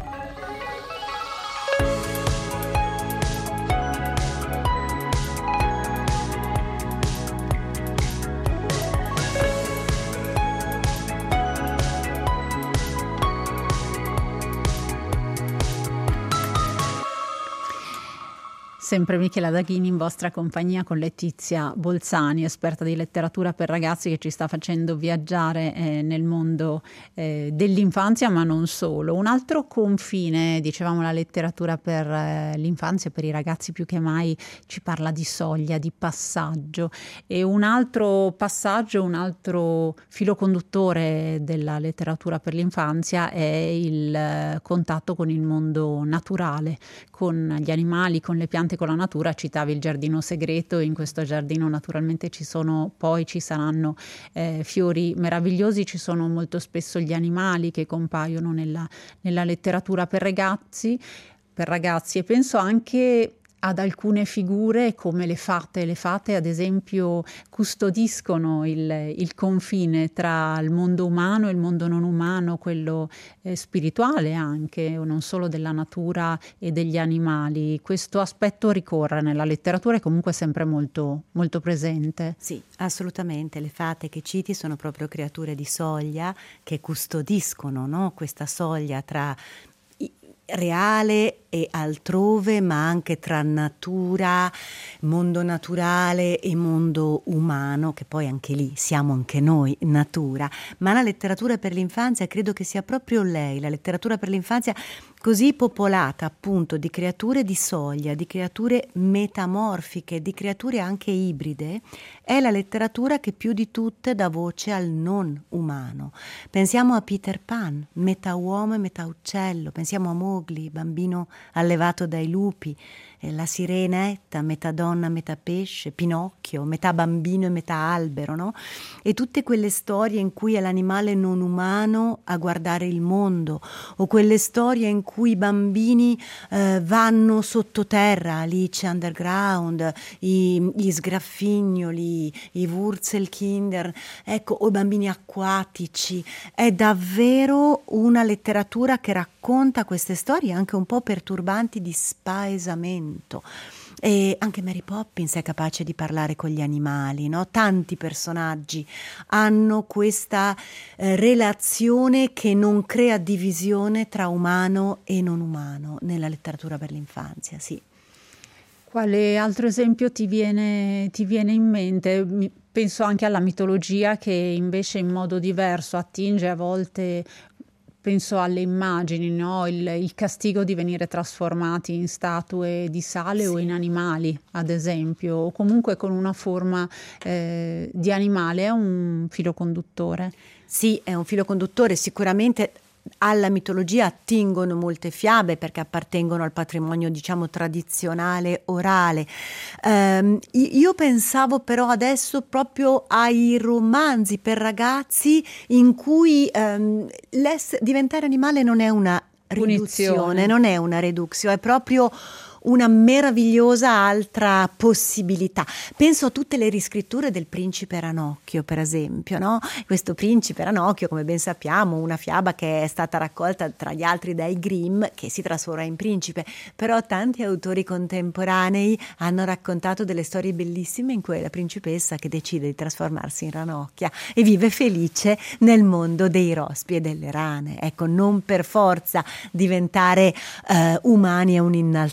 Sempre Michela Daghini in vostra compagnia con Letizia Bolzani, esperta di letteratura per ragazzi, che ci sta facendo viaggiare nel mondo dell'infanzia, ma non solo. Un altro confine, dicevamo, la letteratura per l'infanzia, per i ragazzi più che mai ci parla di soglia, di passaggio, e un altro passaggio, un altro filo conduttore della letteratura per l'infanzia è il contatto con il mondo naturale, con gli animali, con le piante, con la natura. Citavi il giardino segreto, in questo giardino naturalmente ci saranno fiori meravigliosi, ci sono molto spesso gli animali che compaiono nella letteratura per ragazzi, e penso anche ad alcune figure come le fate. Le fate, ad esempio, custodiscono il confine tra il mondo umano e il mondo non umano, quello spirituale anche, non solo della natura e degli animali. Questo aspetto ricorre nella letteratura, è comunque sempre molto, molto presente. Sì, assolutamente. Le fate che citi sono proprio creature di soglia che custodiscono, no? Questa soglia tra reale e altrove, ma anche tra natura, mondo naturale e mondo umano, che poi anche lì siamo anche noi natura. Ma la letteratura per l'infanzia credo che sia proprio lei, la letteratura per l'infanzia così popolata appunto di creature di soglia, di creature metamorfiche, di creature anche ibride, è la letteratura che più di tutte dà voce al non umano. Pensiamo a Peter Pan, metà uomo e metà uccello, pensiamo a Mowgli, bambino allevato dai lupi, la Sirenetta, metà donna, metà pesce, Pinocchio, metà bambino e metà albero, no? E tutte quelle storie in cui è l'animale non umano a guardare il mondo, o quelle storie in cui i bambini vanno sottoterra, Alice Underground, gli sgraffignoli, i Wurzelkinder, ecco, o i bambini acquatici. È davvero una letteratura che racconta queste storie anche un po' perturbanti di spaesamento. E anche Mary Poppins è capace di parlare con gli animali, no? Tanti personaggi hanno questa relazione che non crea divisione tra umano e non umano nella letteratura per l'infanzia, sì. Quale altro esempio ti viene in mente? Penso anche alla mitologia, che invece in modo diverso attinge a volte. Penso alle immagini, no? Il castigo di venire trasformati in statue di sale, sì, o in animali, ad esempio, o comunque con una forma di animale. È un filo conduttore? Sì, è un filo conduttore. Sicuramente alla mitologia attingono molte fiabe perché appartengono al patrimonio, diciamo, tradizionale orale. Io pensavo però adesso proprio ai romanzi per ragazzi in cui diventare animale non è una riduzione, non è una reduzione, è proprio una meravigliosa altra possibilità. Penso a tutte le riscritture del Principe Ranocchio, per esempio, no? Questo Principe Ranocchio, come ben sappiamo, una fiaba che è stata raccolta tra gli altri dai Grimm, che si trasforma in principe, però tanti autori contemporanei hanno raccontato delle storie bellissime in cui è la principessa che decide di trasformarsi in ranocchia e vive felice nel mondo dei rospi e delle rane. Ecco, non per forza diventare umani è un innalzamento.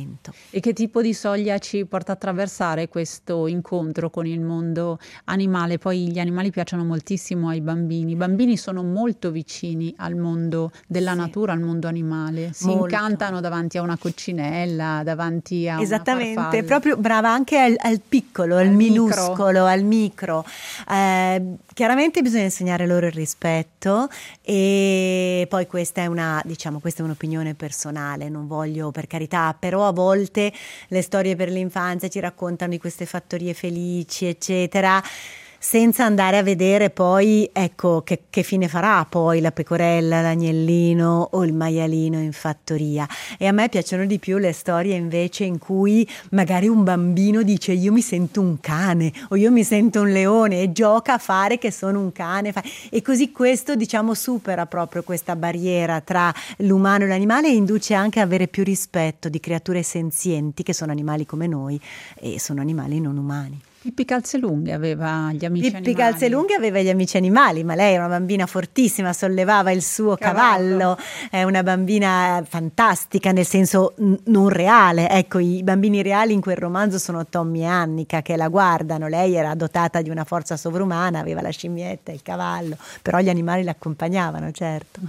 momento. E che tipo di soglia ci porta a attraversare questo incontro con il mondo animale? Poi gli animali piacciono moltissimo ai bambini. I bambini sono molto vicini al mondo della natura, al mondo animale. Si incantano davanti a una coccinella, davanti a una farfalla. Proprio brava anche al piccolo, al minuscolo, al micro. Chiaramente bisogna insegnare loro il rispetto, e poi questa è un'opinione personale, non voglio, per carità, però a volte le storie per l'infanzia ci raccontano di queste fattorie felici, eccetera, senza andare a vedere poi, ecco, che fine farà poi la pecorella, l'agnellino o il maialino in fattoria. E a me piacciono di più le storie invece in cui magari un bambino dice: io mi sento un cane o io mi sento un leone, e gioca a fare che sono un cane, e così questo, diciamo, supera proprio questa barriera tra l'umano e l'animale, e induce anche a avere più rispetto di creature senzienti che sono animali come noi e sono animali non umani. Pippi Calzelunghe aveva gli amici animali. Pippi Calzelunghe aveva gli amici animali, ma lei è una bambina fortissima, sollevava il suo cavallo, è una bambina fantastica, nel senso non reale. Ecco, i bambini reali in quel romanzo sono Tommy e Annika che la guardano. Lei era dotata di una forza sovrumana, aveva la scimmietta e il cavallo, però gli animali l'accompagnavano, certo.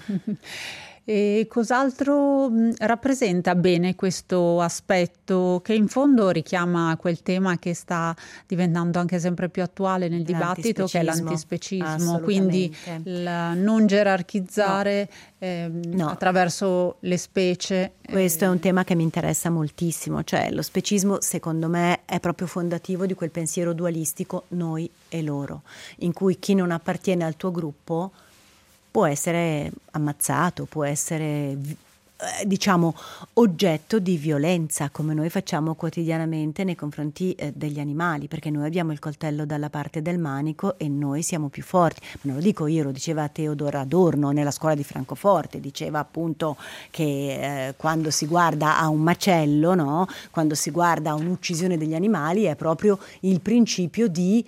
E cos'altro rappresenta bene questo aspetto, che in fondo richiama quel tema che sta diventando anche sempre più attuale nel dibattito, che è l'antispecismo, quindi il non gerarchizzare attraverso le specie. Questo è un tema che mi interessa moltissimo, cioè lo specismo secondo me è proprio fondativo di quel pensiero dualistico noi e loro, in cui chi non appartiene al tuo gruppo può essere ammazzato, può essere diciamo oggetto di violenza, come noi facciamo quotidianamente nei confronti degli animali, perché noi abbiamo il coltello dalla parte del manico e noi siamo più forti. Ma non lo dico io, lo diceva Theodor Adorno nella scuola di Francoforte, diceva appunto che quando si guarda a un macello, no? Quando si guarda a un'uccisione degli animali, è proprio il principio di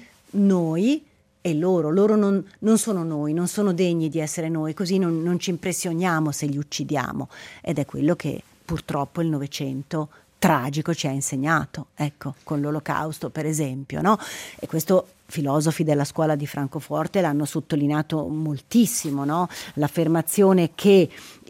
noi e loro non sono noi, non sono degni di essere noi, così non ci impressioniamo se li uccidiamo, ed è quello che purtroppo il Novecento tragico ci ha insegnato, ecco, con l'Olocausto per esempio, no? E questo filosofi della scuola di Francoforte l'hanno sottolineato moltissimo, no? L'affermazione che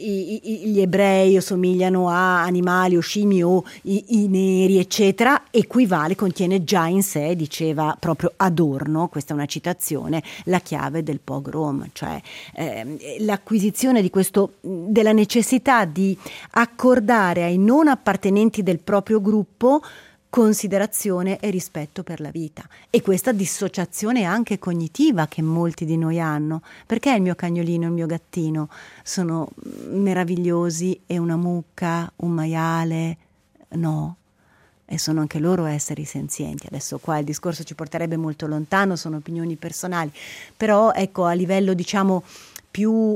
gli ebrei somigliano a animali o scimmie o i neri eccetera equivale, contiene già in sé, diceva proprio Adorno, questa è una citazione, la chiave del pogrom, cioè l'acquisizione di questo, della necessità di accordare ai non appartenenti del proprio gruppo considerazione e rispetto per la vita, e questa dissociazione anche cognitiva che molti di noi hanno. Perché il mio cagnolino e il mio gattino sono meravigliosi e una mucca, un maiale no? E sono anche loro esseri senzienti. Adesso qua il discorso ci porterebbe molto lontano, sono opinioni personali, però ecco, a livello diciamo più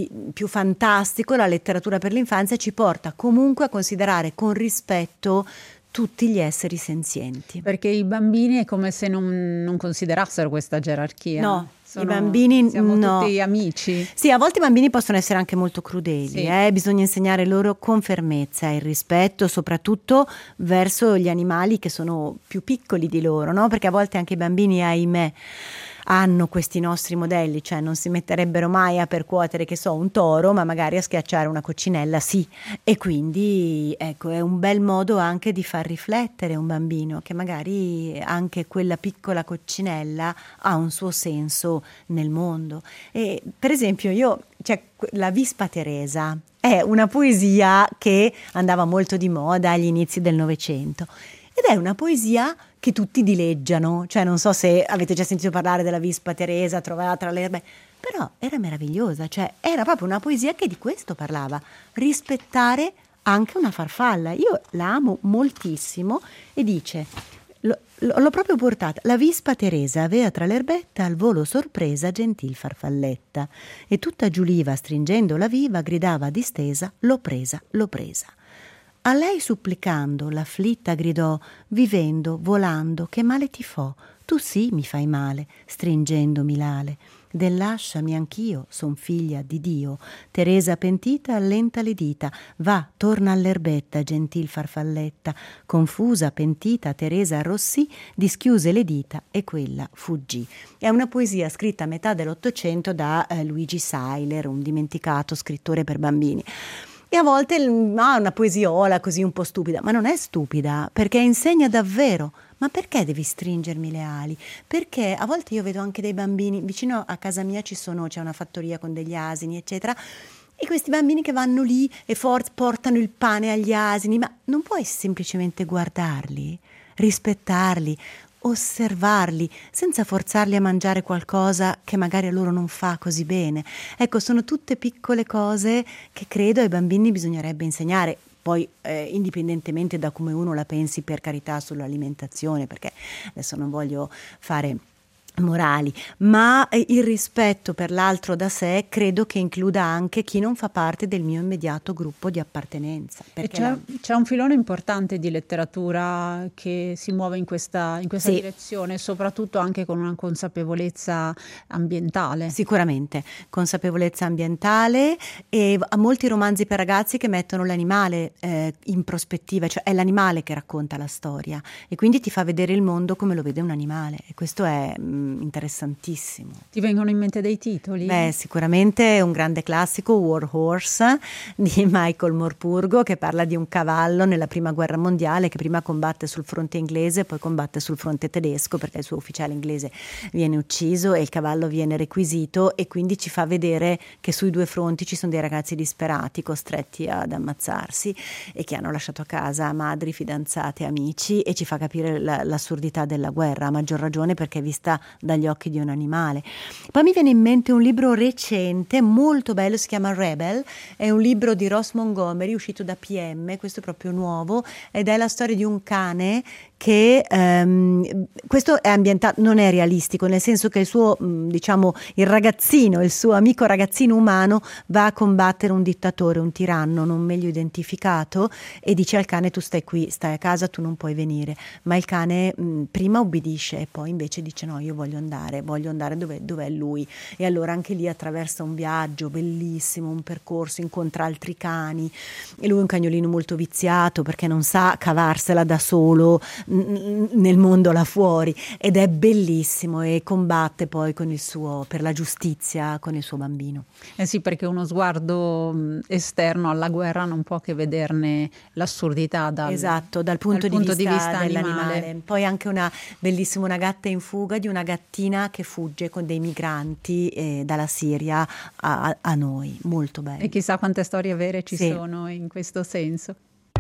fantastico, la letteratura per l'infanzia ci porta comunque a considerare con rispetto tutti gli esseri senzienti. Perché i bambini è come se non considerassero questa gerarchia. No, i bambini siamo no. tutti amici. Sì, a volte i bambini possono essere anche molto crudeli, sì. Bisogna insegnare loro con fermezza il rispetto, soprattutto verso gli animali che sono più piccoli di loro, no? Perché a volte anche i bambini, ahimè, hanno questi nostri modelli, cioè non si metterebbero mai a percuotere, che so, un toro, ma magari a schiacciare una coccinella sì, e quindi ecco, è un bel modo anche di far riflettere un bambino che magari anche quella piccola coccinella ha un suo senso nel mondo. E per esempio la Vispa Teresa è una poesia che andava molto di moda agli inizi del Novecento, ed è una poesia che tutti dileggiano, cioè non so se avete già sentito parlare della Vispa Teresa trovata tra le erbe, però era meravigliosa, cioè era proprio una poesia che di questo parlava, rispettare anche una farfalla. Io la amo moltissimo, e dice, l'ho proprio portata, la Vispa Teresa avea tra l'erbetta al volo sorpresa gentil farfalletta, e tutta giuliva stringendola viva gridava distesa, l'ho presa, l'ho presa. A lei supplicando, l'afflitta gridò, vivendo, volando, che male ti fo? Tu sì mi fai male, stringendomi l'ale. Lasciami anch'io, son figlia di Dio. Teresa pentita allenta le dita, va, torna all'erbetta, gentil farfalletta. Confusa, pentita, Teresa arrossì, dischiuse le dita e quella fuggì. È una poesia scritta a metà dell'Ottocento da Luigi Seiler, un dimenticato scrittore per bambini. E a volte ha una poesiola così un po' stupida, ma non è stupida, perché insegna davvero. Ma perché devi stringermi le ali? Perché a volte io vedo anche dei bambini, vicino a casa mia c'è una fattoria con degli asini, eccetera, e questi bambini che vanno lì e portano il pane agli asini, ma non puoi semplicemente guardarli, rispettarli, osservarli, senza forzarli a mangiare qualcosa che magari a loro non fa così bene. Ecco, sono tutte piccole cose che credo ai bambini bisognerebbe insegnare. Poi indipendentemente da come uno la pensi, per carità, sull'alimentazione, perché adesso non voglio fare morali, ma il rispetto per l'altro da sé credo che includa anche chi non fa parte del mio immediato gruppo di appartenenza. C'è un filone importante di letteratura che si muove in questa sì, direzione, soprattutto anche con una consapevolezza ambientale. Sicuramente, consapevolezza ambientale, e a molti romanzi per ragazzi che mettono l'animale in prospettiva, cioè è l'animale che racconta la storia e quindi ti fa vedere il mondo come lo vede un animale, e questo è interessantissimo. Ti vengono in mente dei titoli? Beh, sicuramente un grande classico, War Horse di Michael Morpurgo, che parla di un cavallo nella prima guerra mondiale che prima combatte sul fronte inglese, poi combatte sul fronte tedesco perché il suo ufficiale inglese viene ucciso e il cavallo viene requisito, e quindi ci fa vedere che sui due fronti ci sono dei ragazzi disperati costretti ad ammazzarsi e che hanno lasciato a casa madri, fidanzate, amici, e ci fa capire l'assurdità della guerra, a maggior ragione perché è vista dagli occhi di un animale. Poi mi viene in mente un libro recente molto bello, si chiama Rebel, è un libro di Ross Montgomery uscito da PM, questo è proprio nuovo, ed è la storia di un cane che questo è ambientato, non è realistico, nel senso che il suo il ragazzino, il suo amico ragazzino umano va a combattere un dittatore, un tiranno non meglio identificato, e dice al cane: tu stai qui, stai a casa, tu non puoi venire. Ma il cane prima ubbidisce e poi invece dice: no, io voglio andare dove è lui. E allora anche lì attraversa un viaggio bellissimo, un percorso, incontra altri cani, e lui è un cagnolino molto viziato perché non sa cavarsela da solo nel mondo là fuori, ed è bellissimo, e combatte poi per la giustizia con il suo bambino. Eh sì, perché uno sguardo esterno alla guerra non può che vederne l'assurdità dal punto di vista dell'animale. Poi anche una gatta in fuga, di una gattina che fugge con dei migranti dalla Siria a noi, molto bello. E chissà quante storie vere ci sono in questo senso.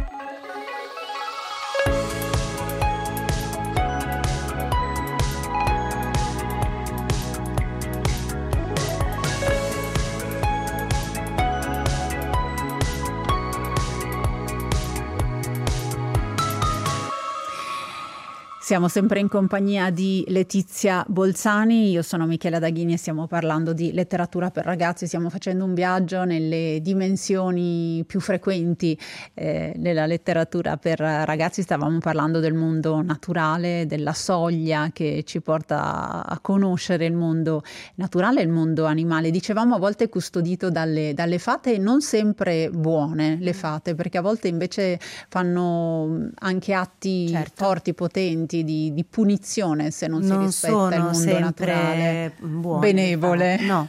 Siamo sempre in compagnia di Letizia Bolzani, io sono Michela Daghini e stiamo parlando di letteratura per ragazzi. Stiamo facendo un viaggio nelle dimensioni più frequenti della letteratura per ragazzi. Stavamo parlando del mondo naturale, della soglia che ci porta a conoscere il mondo naturale e il mondo animale. Dicevamo a volte custodito dalle fate, non sempre buone le fate, perché a volte invece fanno anche atti forti, potenti, di punizione se non si rispetta il mondo naturale, buone, benevole. No.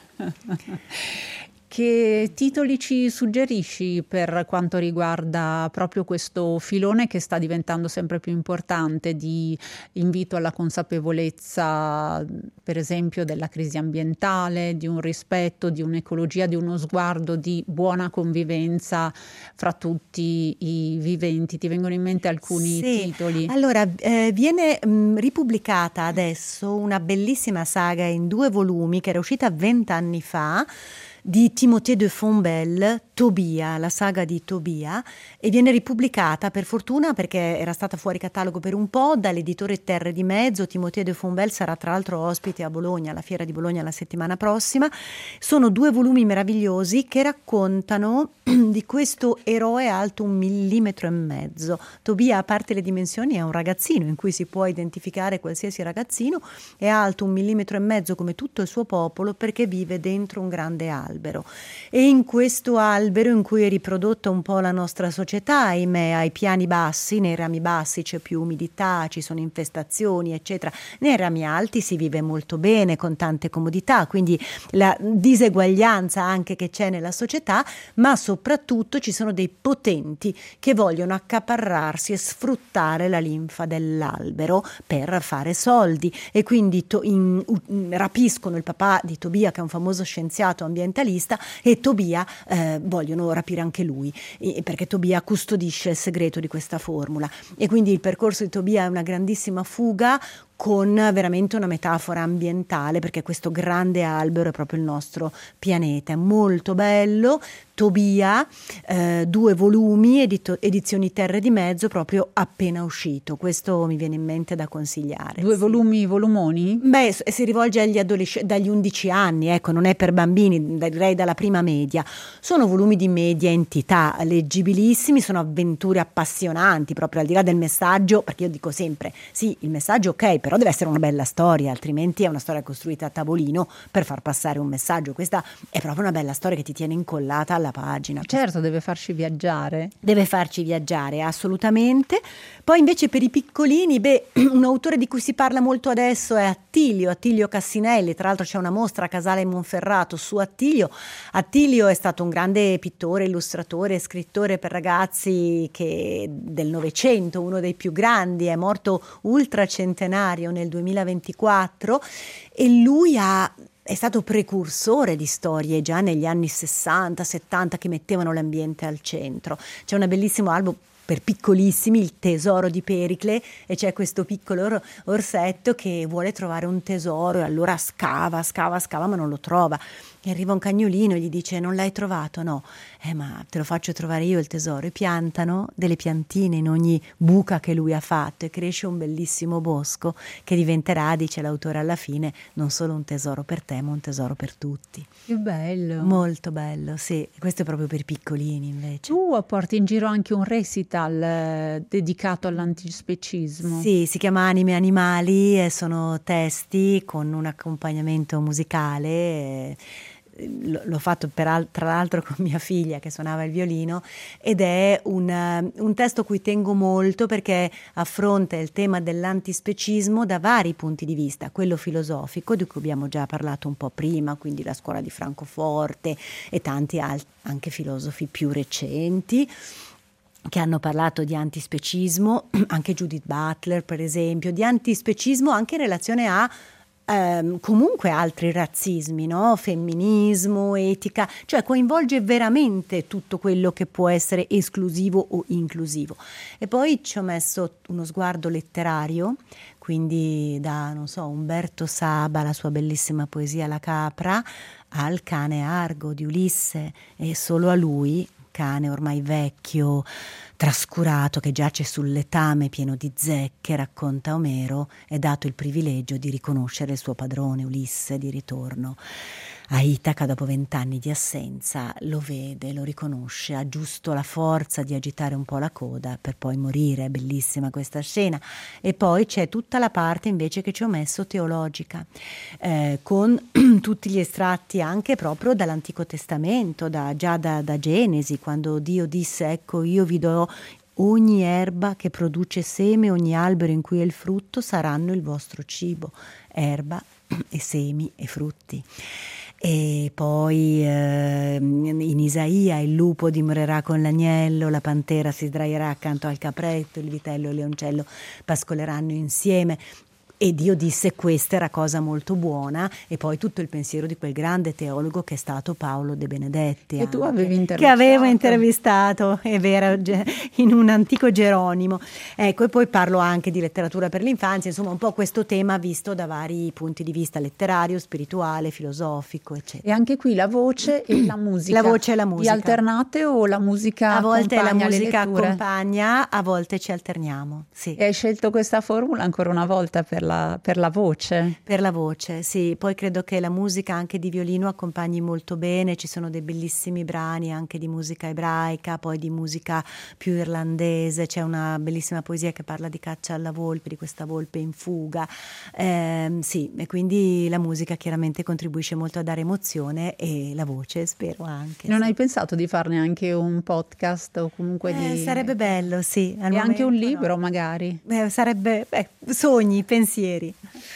Che titoli ci suggerisci per quanto riguarda proprio questo filone che sta diventando sempre più importante, di invito alla consapevolezza, per esempio, della crisi ambientale, di un rispetto, di un'ecologia, di uno sguardo di buona convivenza fra tutti i viventi? Ti vengono in mente alcuni titoli? Allora, viene ripubblicata adesso una bellissima saga in 2 volumi che era uscita 20 anni fa, di Timothée de Fontbelle, Tobia, la saga di Tobia, e viene ripubblicata per fortuna perché era stata fuori catalogo per un po' dall'editore Terre di Mezzo. Timothée de Fonbelle sarà tra l'altro ospite a Bologna, alla Fiera di Bologna la settimana prossima. Sono 2 volumi meravigliosi che raccontano di questo eroe alto 1,5 millimetri. Tobia, a parte le dimensioni, è un ragazzino in cui si può identificare qualsiasi ragazzino, è alto 1,5 millimetri come tutto il suo popolo perché vive dentro un grande albero, e in questo albero in cui è riprodotta un po' la nostra società, ahimè, ai piani bassi, nei rami bassi c'è più umidità, ci sono infestazioni, eccetera. Nei rami alti si vive molto bene, con tante comodità, quindi la diseguaglianza anche che c'è nella società, ma soprattutto ci sono dei potenti che vogliono accaparrarsi e sfruttare la linfa dell'albero per fare soldi, e quindi rapiscono il papà di Tobia, che è un famoso scienziato ambientalista, e Tobia vogliono rapire anche lui, perché Tobia custodisce il segreto di questa formula, e quindi il percorso di Tobia è una grandissima fuga con veramente una metafora ambientale, perché questo grande albero è proprio il nostro pianeta. È molto bello. Tobia, 2 volumi, edizioni Terre di Mezzo, proprio appena uscito. Questo mi viene in mente da consigliare. 2 sì. volumoni? Beh, si rivolge agli adolescenti dagli 11 anni, ecco, non è per bambini, direi dalla prima media. Sono volumi di media entità, leggibilissimi, sono avventure appassionanti, proprio al di là del messaggio, perché io dico sempre, sì, il messaggio ok, però deve essere una bella storia, altrimenti è una storia costruita a tavolino per far passare un messaggio. Questa è proprio una bella storia che ti tiene incollata alla pagina. Certo, deve farci viaggiare. Deve farci viaggiare, assolutamente. Poi invece per i piccolini, un autore di cui si parla molto adesso è Attilio Cassinelli. Tra l'altro c'è una mostra a Casale Monferrato su Attilio. Attilio è stato un grande pittore, illustratore, scrittore per ragazzi del Novecento, uno dei più grandi, è morto ultracentenario nel 2024, e lui è stato precursore di storie già negli anni 60-70 che mettevano l'ambiente al centro. C'è un bellissimo album per piccolissimi, Il tesoro di Pericle, e c'è questo piccolo orsetto che vuole trovare un tesoro, e allora scava, ma non lo trova. E arriva un cagnolino e gli dice: non l'hai trovato? No. Ma te lo faccio trovare io il tesoro. E piantano delle piantine in ogni buca che lui ha fatto, e cresce un bellissimo bosco che diventerà, dice l'autore alla fine, non solo un tesoro per te, ma un tesoro per tutti. Che bello. Molto bello, sì. Questo è proprio per i piccolini, invece. Tu porti in giro anche un recital dedicato all'antispecismo. Sì, si chiama Anime Animali, e sono testi con un accompagnamento musicale. L'ho fatto tra l'altro con mia figlia che suonava il violino, ed è un testo a cui tengo molto perché affronta il tema dell'antispecismo da vari punti di vista: quello filosofico, di cui abbiamo già parlato un po' prima, quindi la scuola di Francoforte e tanti anche filosofi più recenti che hanno parlato di antispecismo, anche Judith Butler per esempio, di antispecismo anche in relazione a comunque altri razzismi, no? Femminismo, etica, cioè coinvolge veramente tutto quello che può essere esclusivo o inclusivo. E poi ci ho messo uno sguardo letterario, quindi da, non so, Umberto Saba, la sua bellissima poesia La capra, al cane Argo di Ulisse, e solo a lui, cane ormai vecchio, trascurato, che giace sul letame pieno di zecche, racconta Omero, è dato il privilegio di riconoscere il suo padrone Ulisse di ritorno a Itaca dopo 20 anni di assenza. Lo vede, lo riconosce, ha giusto la forza di agitare un po' la coda per poi morire. È bellissima questa scena. E poi c'è tutta la parte invece che ci ho messo teologica, con tutti gli estratti anche proprio dall'Antico Testamento, già da Genesi, quando Dio disse: ecco, io vi do ogni erba che produce seme, ogni albero in cui è il frutto saranno il vostro cibo. Erba e semi e frutti. E poi in Isaia il lupo dimorerà con l'agnello, la pantera si sdraierà accanto al capretto, il vitello e il leoncello pascoleranno insieme. E Dio disse questa era cosa molto buona, e poi tutto il pensiero di quel grande teologo che è stato Paolo De Benedetti, Che tu anche, avevi che intervistato. avevo intervistato, è vero, in un antico Geronimo. Ecco, e poi parlo anche di letteratura per l'infanzia, insomma un po' questo tema visto da vari punti di vista, letterario, spirituale, filosofico, eccetera. E anche qui la voce e la musica. La voce e la Vi musica. alternate o la musica A volte la accompagna le musica letture? accompagna, a volte ci alterniamo, sì. E hai scelto questa formula ancora una volta per la voce? Per la voce, sì. Poi credo che la musica anche di violino accompagni molto bene, ci sono dei bellissimi brani anche di musica ebraica, poi di musica più irlandese, c'è una bellissima poesia che parla di caccia alla volpe, di questa volpe in fuga, sì, e quindi la musica chiaramente contribuisce molto a dare emozione, e la voce spero anche. Non sì. hai pensato di farne anche un podcast o comunque di... Sarebbe bello, sì. Al E anche un momento libro no. magari? Sarebbe, sogni, pensieri.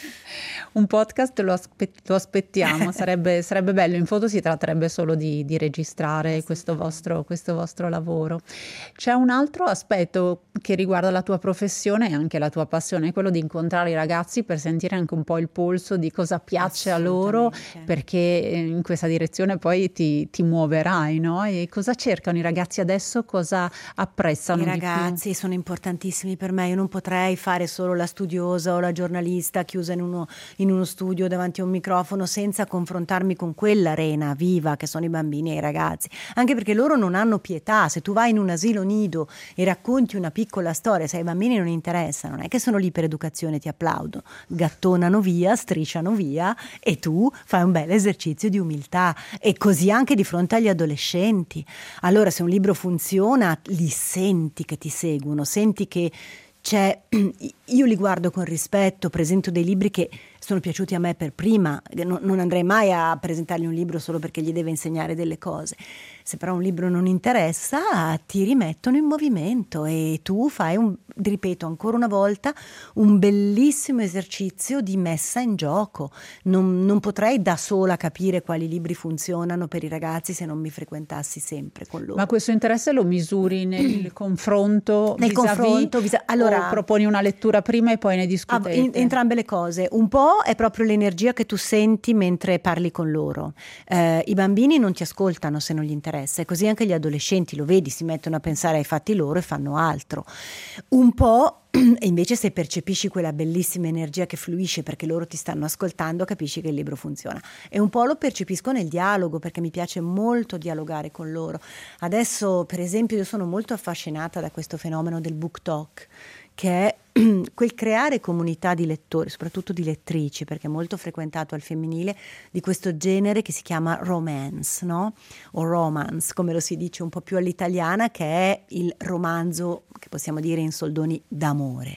Un podcast lo aspettiamo, sarebbe bello. In fondo si tratterebbe solo di registrare questo vostro lavoro. C'è un altro aspetto che riguarda la tua professione e anche la tua passione, quello di incontrare i ragazzi per sentire anche un po' il polso di cosa piace a loro, Assolutamente. perché in questa direzione poi ti muoverai, no? E cosa cercano i ragazzi adesso, cosa apprezzano I di più? ragazzi sono importantissimi per me, io non potrei fare solo la studiosa o la giornalista chiusa in uno studio davanti a un microfono senza confrontarmi con quell'arena viva che sono i bambini e i ragazzi, anche perché loro non hanno pietà. Se tu vai in un asilo nido e racconti una piccola storia, se ai bambini non interessa, non è che sono lì per educazione, ti applaudo, gattonano via, strisciano via, e tu fai un bel esercizio di umiltà, e così anche di fronte agli adolescenti. Allora, se un libro funziona, li senti che ti seguono, senti che c'è, io li guardo con rispetto, presento dei libri che sono piaciuti a me per prima, non andrei mai a presentargli un libro solo perché gli deve insegnare delle cose. Se però un libro non interessa, ti rimettono in movimento, e tu fai, ripeto ancora una volta, un bellissimo esercizio di messa in gioco. Non potrei da sola capire quali libri funzionano per i ragazzi se non mi frequentassi sempre con loro. Ma questo interesse lo misuri nel confronto Nel vis-à-vis, confronto, allora, o proponi una lettura prima e poi ne discutete? Entrambe le cose. Un po' è proprio l'energia che tu senti mentre parli con loro. I bambini non ti ascoltano se non gli interessa, e così anche gli adolescenti, lo vedi, si mettono a pensare ai fatti loro e fanno altro. Un po', e invece se percepisci quella bellissima energia che fluisce perché loro ti stanno ascoltando, capisci che il libro funziona. E un po' lo percepisco nel dialogo, perché mi piace molto dialogare con loro. Adesso, per esempio, io sono molto affascinata da questo fenomeno del book talk, che è quel creare comunità di lettori, soprattutto di lettrici, perché è molto frequentato al femminile, di questo genere che si chiama romance, no? O romance, come lo si dice un po' più all'italiana, che è il romanzo, che possiamo dire in soldoni, d'amore.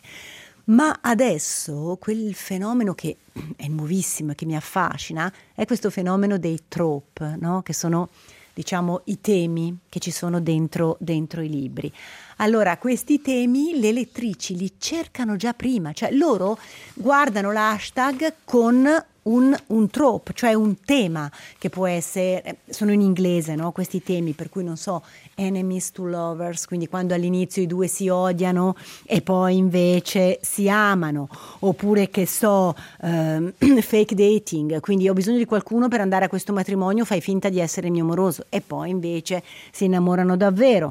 Ma adesso quel fenomeno che è nuovissimo e che mi affascina è questo fenomeno dei trope, no? Che sono, diciamo, i temi che ci sono dentro i libri. Allora, questi temi le lettrici li cercano già prima, cioè loro guardano l'hashtag con un trope, cioè un tema che può essere, sono in inglese, no? Questi temi, per cui non so, enemies to lovers, quindi quando all'inizio i due si odiano e poi invece si amano, oppure che so, fake dating, quindi ho bisogno di qualcuno per andare a questo matrimonio, fai finta di essere mio moroso e poi invece si innamorano davvero,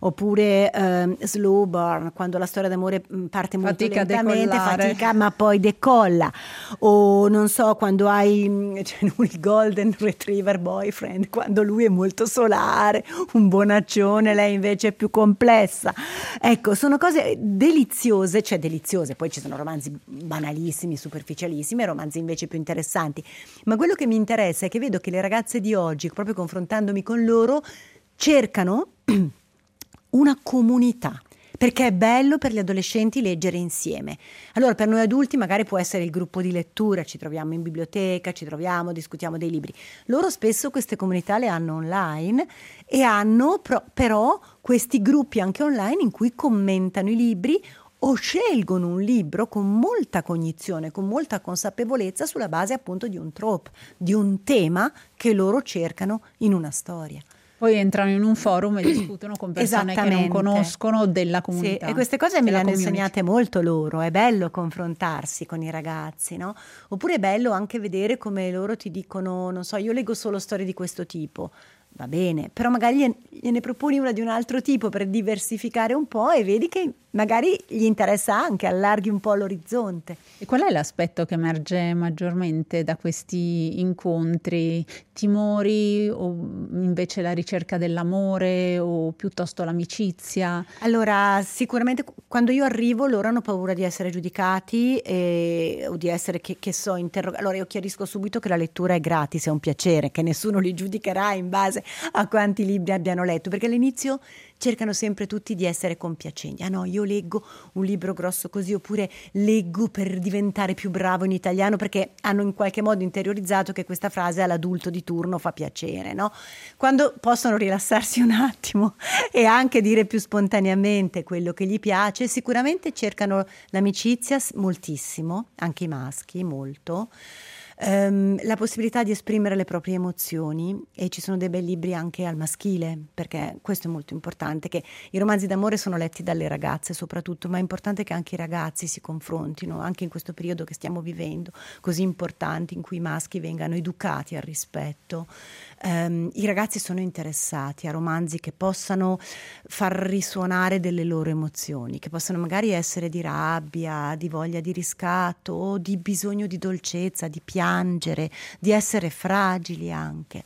oppure slow burn, quando la storia d'amore parte molto Fatica a lentamente, decollare. fatica ma poi decolla, o non so, quando hai, cioè, il golden retriever boyfriend, quando lui è molto solare, un bonaccione, lei invece è più complessa. Ecco, sono cose deliziose, cioè deliziose, poi ci sono romanzi banalissimi, superficialissimi e romanzi invece più interessanti, ma quello che mi interessa è che vedo che le ragazze di oggi, proprio confrontandomi con loro, cercano una comunità, perché è bello per gli adolescenti leggere insieme. Allora, per noi adulti magari può essere il gruppo di lettura, ci troviamo in biblioteca, ci troviamo, discutiamo dei libri. Loro spesso queste comunità le hanno online e hanno però questi gruppi anche online in cui commentano i libri o scelgono un libro con molta cognizione, con molta consapevolezza sulla base appunto di un trope, di un tema che loro cercano in una storia. Poi entrano in un forum e discutono con persone che non conoscono della comunità. Sì, e queste cose me le hanno insegnate molto loro. È bello confrontarsi con i ragazzi, no? Oppure è bello anche vedere come loro ti dicono, non so, io leggo solo storie di questo tipo. Va bene, però magari gliene proponi una di un altro tipo per diversificare un po' e vedi che magari gli interessa anche, allarghi un po' l'orizzonte. E qual è l'aspetto che emerge maggiormente da questi incontri? Timori o invece la ricerca dell'amore o piuttosto l'amicizia? Allora, sicuramente quando io arrivo loro hanno paura di essere giudicati o di essere, che so, interrogati. Allora io chiarisco subito che la lettura è gratis, è un piacere, che nessuno li giudicherà in base a quanti libri abbiano letto, perché all'inizio cercano sempre tutti di essere compiacenti. Ah no, io leggo un libro grosso così, oppure leggo per diventare più bravo in italiano, perché hanno in qualche modo interiorizzato che questa frase all'adulto di turno fa piacere, no? Quando possono rilassarsi un attimo e anche dire più spontaneamente quello che gli piace, sicuramente cercano l'amicizia moltissimo, anche i maschi molto. La possibilità di esprimere le proprie emozioni, e ci sono dei bei libri anche al maschile, perché questo è molto importante, che i romanzi d'amore sono letti dalle ragazze soprattutto, ma è importante che anche i ragazzi si confrontino, anche in questo periodo che stiamo vivendo così importante, in cui i maschi vengano educati al rispetto. I ragazzi sono interessati a romanzi che possano far risuonare delle loro emozioni, che possano magari essere di rabbia, di voglia di riscatto, di bisogno di dolcezza, di piangere, di essere fragili anche.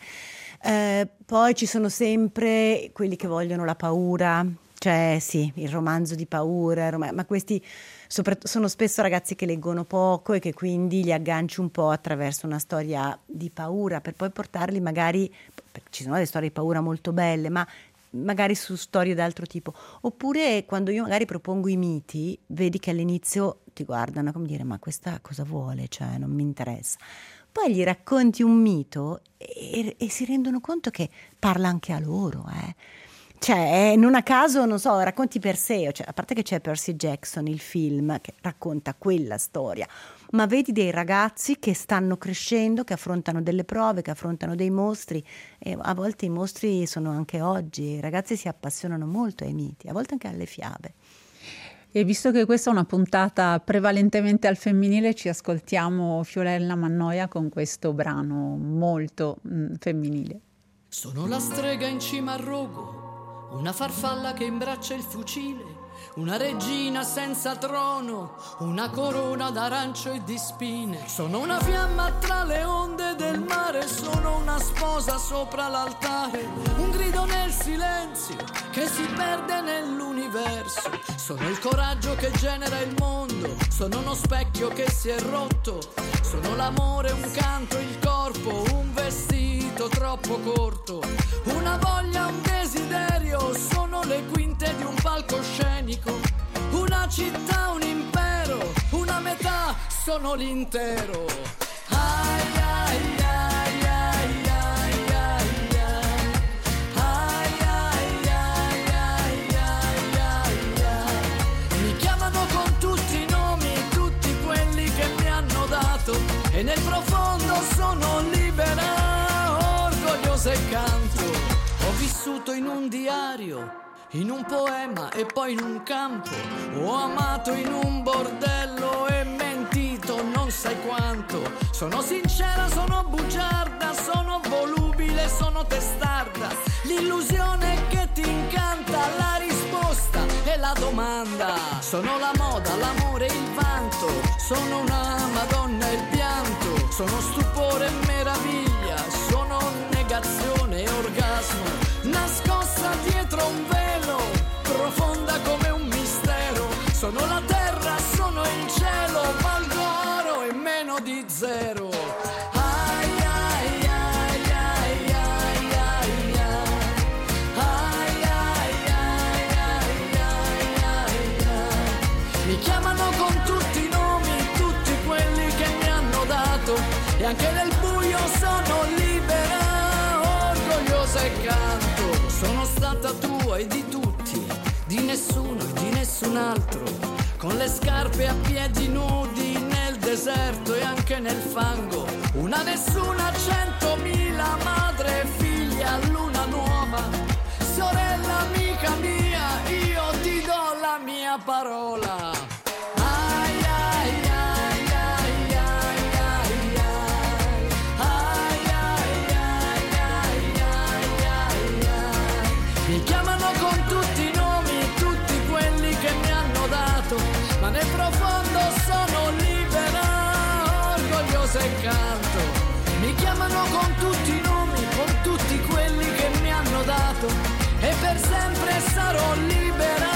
Poi ci sono sempre quelli che vogliono la paura, cioè sì, il romanzo di paura, ma questi sono spesso ragazzi che leggono poco e che quindi li agganci un po' attraverso una storia di paura, per poi portarli magari, ci sono delle storie di paura molto belle, ma magari su storie d'altro tipo. Oppure quando io magari propongo i miti, vedi che all'inizio ti guardano come dire, ma questa cosa vuole? Cioè non mi interessa. Poi gli racconti un mito e si rendono conto che parla anche a loro, Cioè, non a caso, non so, racconti Perseo, cioè, a parte che c'è Percy Jackson, il film, che racconta quella storia, ma vedi dei ragazzi che stanno crescendo, che affrontano delle prove, che affrontano dei mostri, e a volte i mostri sono anche oggi, i ragazzi si appassionano molto ai miti, a volte anche alle fiabe. E visto che questa è una puntata prevalentemente al femminile, ci ascoltiamo Fiorella Mannoia con questo brano molto femminile. Sono la strega in cima al rogo, una farfalla che imbraccia il fucile, una regina senza trono, una corona d'arancio e di spine. Sono una fiamma tra le onde del mare, sono una sposa sopra l'altare, un grido nel silenzio che si perde nell'universo. Sono il coraggio che genera il mondo, sono uno specchio che si è rotto, sono l'amore, un canto, il corpo, un vestito troppo corto, una voglia, un desiderio, sono le quinte di un palcoscenico, una città, un impero, una metà, sono l'intero. Ai ai ai ai ai ai ai ai ai ai ai. Mi chiamano con tutti i nomi, tutti quelli che mi hanno dato, e nel profondo sono libera, orgogliosa e canto. Ho vissuto in un diario, in un poema e poi in un campo, ho amato in un bordello e mentito non sai quanto. Sono sincera, sono bugiarda, sono volubile, sono testarda, l'illusione che ti incanta, la risposta e la domanda. Sono la moda, l'amore e il vanto, sono una madonna e il pianto, sono stupore e meraviglia, sono negazione e orgasmo, nascosta dietro un velo, profonda come un mistero. Sono la terra, sono il cielo, valgo oro e meno di zero. Ai ai ai ai ai ai ai ai ai ai. Mi chiamano con tutti i nomi, tutti quelli che mi hanno dato, e anche nel buio sono libera, orgogliosa e canto. Sono stata tua e di tutti, di nessuno e di nessun altro, con le scarpe a piedi nudi nel deserto e anche nel fango, una nessuna, 100.000, madre e figlia, luna nuova, parola. Ai ai ai ai ai ai ai. Ai ai ai ai ai ai ai. Mi chiamano con tutti i nomi, tutti quelli che mi hanno dato, ma nel profondo sono libera, orgogliosa e canto. Mi chiamano con tutti i nomi, con tutti quelli che mi hanno dato, e per sempre sarò libera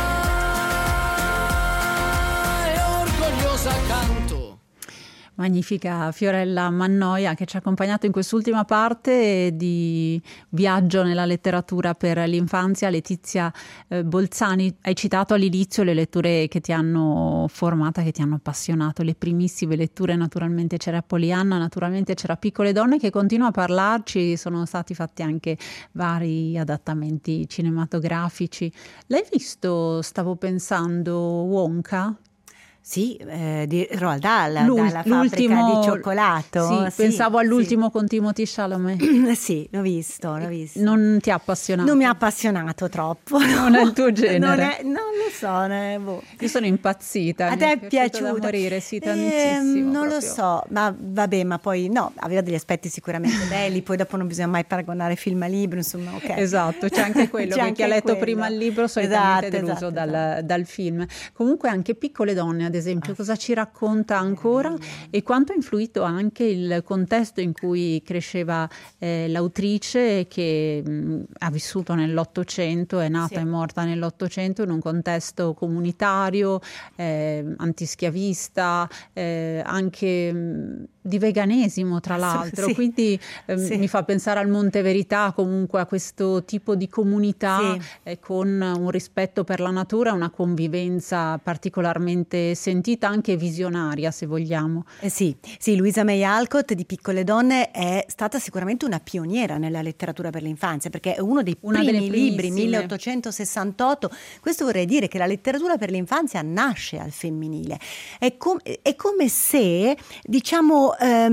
e orgogliosa canto. Magnifica Fiorella Mannoia, che ci ha accompagnato in quest'ultima parte di viaggio nella letteratura per l'infanzia. Letizia Bolzani, hai citato all'inizio le letture che ti hanno formata, che ti hanno appassionato, le primissime letture. Naturalmente c'era Pollyanna, naturalmente c'era Piccole donne, che continua a parlarci. Sono stati fatti anche vari adattamenti cinematografici. L'hai visto, stavo pensando, Wonka? Sì, di Roald Dahl, dalla fabbrica di cioccolato. Sì, pensavo all'ultimo con Timothée Chalamet. Sì, l'ho visto. Non ti ha appassionato? Non mi ha appassionato troppo. Non è il tuo genere? Non lo so. Boh. Io sono impazzita. A te è piaciuto? Da morire, sì, tantissimo. Non proprio. lo so, ma vabbè, ma poi no, aveva degli aspetti sicuramente belli, poi dopo non bisogna mai paragonare film a libro, insomma, ok. Esatto, c'è anche quello, che chi ha letto prima il libro solitamente è deluso esatto. dal film. Comunque anche Piccole donne, ad esempio, cosa ci racconta ancora e quanto ha influito anche il contesto in cui cresceva l'autrice, che ha vissuto nell'Ottocento, è nata e morta nell'Ottocento, in un contesto comunitario, antischiavista, anche di veganesimo tra l'altro, quindi mi fa pensare al Monte Verità, comunque a questo tipo di comunità con un rispetto per la natura, una convivenza particolarmente sentita, anche visionaria, se vogliamo. Sì, Louisa May Alcott di Piccole donne è stata sicuramente una pioniera nella letteratura per l'infanzia, perché è uno dei primi libri, 1868. Questo vorrei dire che la letteratura per l'infanzia nasce al femminile. È come se, diciamo,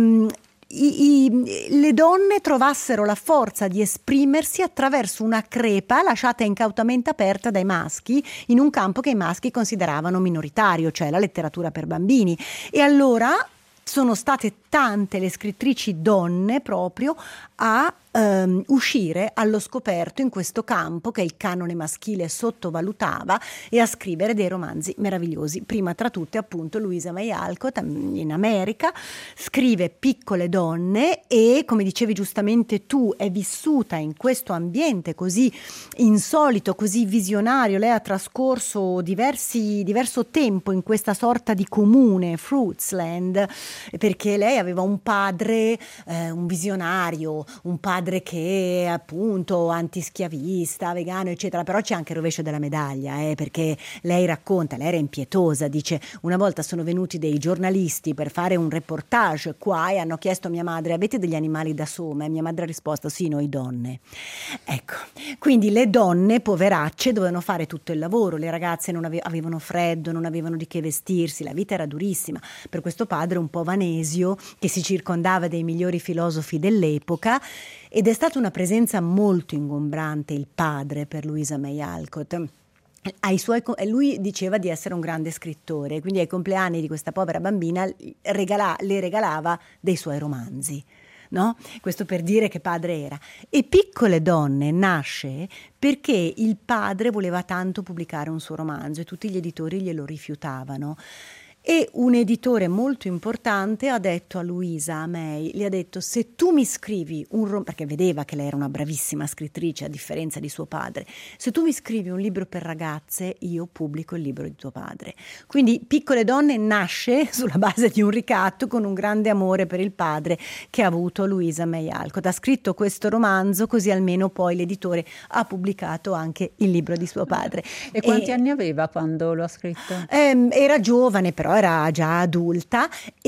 le donne trovassero la forza di esprimersi attraverso una crepa lasciata incautamente aperta dai maschi in un campo che i maschi consideravano minoritario, cioè la letteratura per bambini. E allora sono state tante le scrittrici donne proprio a uscire allo scoperto in questo campo che il canone maschile sottovalutava e a scrivere dei romanzi meravigliosi. Prima tra tutte appunto Louisa May Alcott in America scrive Piccole donne e, come dicevi giustamente tu, è vissuta in questo ambiente così insolito, così visionario. Lei ha trascorso diverso tempo in questa sorta di comune, Fruitsland, perché lei aveva un padre, un visionario, un padre che appunto antischiavista, vegano eccetera, però c'è anche il rovescio della medaglia, perché lei racconta, lei era impietosa, dice: una volta sono venuti dei giornalisti per fare un reportage qua e hanno chiesto a mia madre: avete degli animali da soma? E mia madre ha risposto: sì, noi donne. Ecco, quindi le donne poveracce dovevano fare tutto il lavoro, le ragazze non avevano freddo, non avevano di che vestirsi, la vita era durissima per questo padre un po' vanesio che si circondava dei migliori filosofi dell'epoca. Ed è stata una presenza molto ingombrante il padre per Louisa May Alcott. Lui diceva di essere un grande scrittore, quindi ai compleanni di questa povera bambina le regalava dei suoi romanzi. No? Questo per dire che padre era. E Piccole donne nasce perché il padre voleva tanto pubblicare un suo romanzo e tutti gli editori glielo rifiutavano. E un editore molto importante ha detto a Louisa May, le ha detto: se tu mi scrivi un romanzo, perché vedeva che lei era una bravissima scrittrice a differenza di suo padre, se tu mi scrivi un libro per ragazze, io pubblico il libro di tuo padre. Quindi Piccole donne nasce sulla base di un ricatto, con un grande amore per il padre che ha avuto Louisa May Alcott. Ha scritto questo romanzo così almeno poi l'editore ha pubblicato anche il libro di suo padre. E quanti anni aveva quando lo ha scritto? Era giovane, però era già adulta,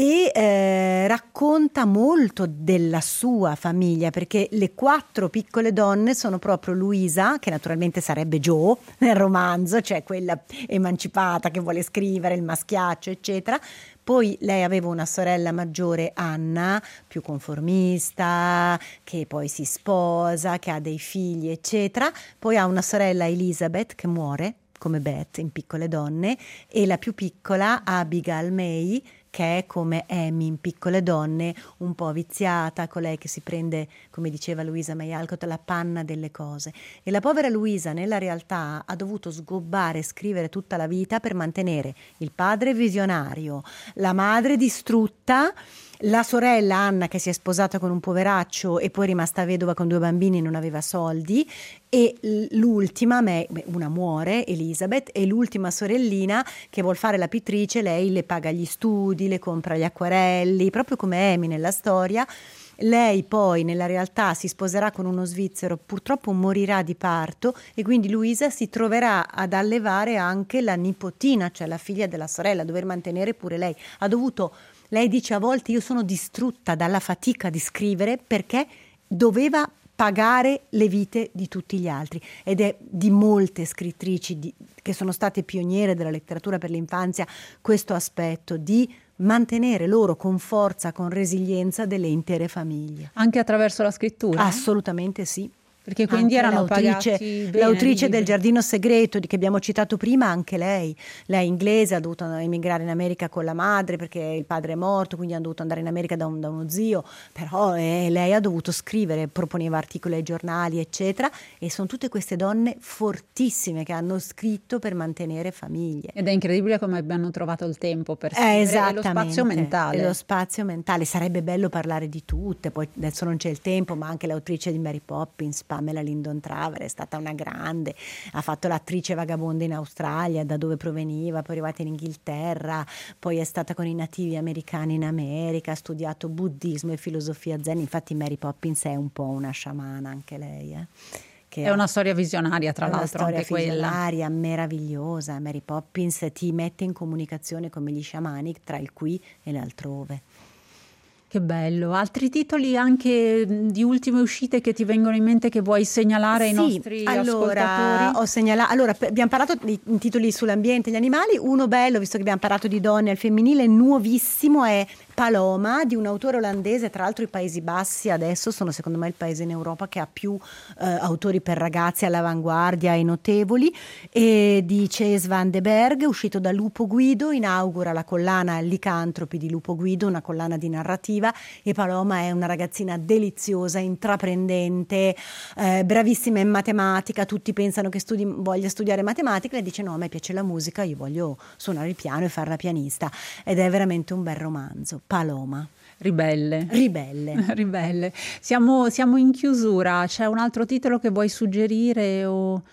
e racconta molto della sua famiglia, perché le 4 piccole donne sono proprio Louisa, che naturalmente sarebbe Jo nel romanzo, cioè quella emancipata che vuole scrivere, il maschiaccio eccetera. Poi lei aveva una sorella maggiore, Anna, più conformista, che poi si sposa, che ha dei figli eccetera. Poi ha una sorella, Elizabeth, che muore come Beth in Piccole donne, e la più piccola Abigail May, che è come Amy in Piccole donne, un po' viziata, colei che si prende, come diceva Louisa May Alcott, la panna delle cose. E la povera Louisa nella realtà ha dovuto sgobbare e scrivere tutta la vita per mantenere il padre visionario, la madre distrutta, la sorella Anna che si è sposata con un poveraccio e poi è rimasta vedova con 2 bambini e non aveva soldi, e l'ultima, una muore, Elizabeth, e l'ultima sorellina che vuol fare la pittrice, lei le paga gli studi, le compra gli acquarelli, proprio come Amy nella storia. Lei poi nella realtà si sposerà con uno svizzero, purtroppo morirà di parto, e quindi Luisa si troverà ad allevare anche la nipotina, cioè la figlia della sorella, a dover mantenere pure lei. Lei dice a volte: io sono distrutta dalla fatica di scrivere perché doveva pagare le vite di tutti gli altri, ed è di molte scrittrici che sono state pioniere della letteratura per l'infanzia questo aspetto di mantenere loro con forza, con resilienza delle intere famiglie. Anche attraverso la scrittura? Assolutamente sì. Perché quindi anche erano pagati bene, l'autrice del Giardino Segreto che abbiamo citato prima, anche lei è inglese, ha dovuto emigrare in America con la madre perché il padre è morto, quindi hanno dovuto andare in America da uno zio, però lei ha dovuto scrivere, proponeva articoli ai giornali eccetera, e sono tutte queste donne fortissime che hanno scritto per mantenere famiglie. Ed è incredibile come abbiano trovato il tempo per scrivere, e lo spazio mentale. Lo spazio mentale, sarebbe bello parlare di tutte, poi adesso non c'è il tempo, ma anche l'autrice di Mary Poppins, Pamela Lyndon Traver, è stata una grande, ha fatto l'attrice vagabonda in Australia, da dove proveniva, poi è arrivata in Inghilterra, poi è stata con i nativi americani in America, ha studiato buddismo e filosofia zen, infatti Mary Poppins è un po' una sciamana anche lei. Che è una storia visionaria, tra l'altro, anche quella. È una storia visionaria, meravigliosa. Mary Poppins ti mette in comunicazione come gli sciamani tra il qui e l'altrove. Che bello. Altri titoli anche di ultime uscite che ti vengono in mente, che vuoi segnalare ai nostri ascoltatori? Abbiamo parlato di titoli sull'ambiente e gli animali. Uno bello, visto che abbiamo parlato di donne al femminile, nuovissimo, è Paloma, di un autore olandese. Tra l'altro i Paesi Bassi adesso sono secondo me il paese in Europa che ha più autori per ragazzi all'avanguardia e notevoli, e di Cees van den Berg, uscito da Lupo Guido, inaugura la collana Licantropi di Lupo Guido, una collana di narrativa, e Paloma è una ragazzina deliziosa, intraprendente, bravissima in matematica. Tutti pensano che voglia studiare matematica, lei dice no, a me piace la musica, io voglio suonare il piano e fare la pianista, ed è veramente un bel romanzo. Paloma. Ribelle. Siamo in chiusura. C'è un altro titolo che vuoi suggerire?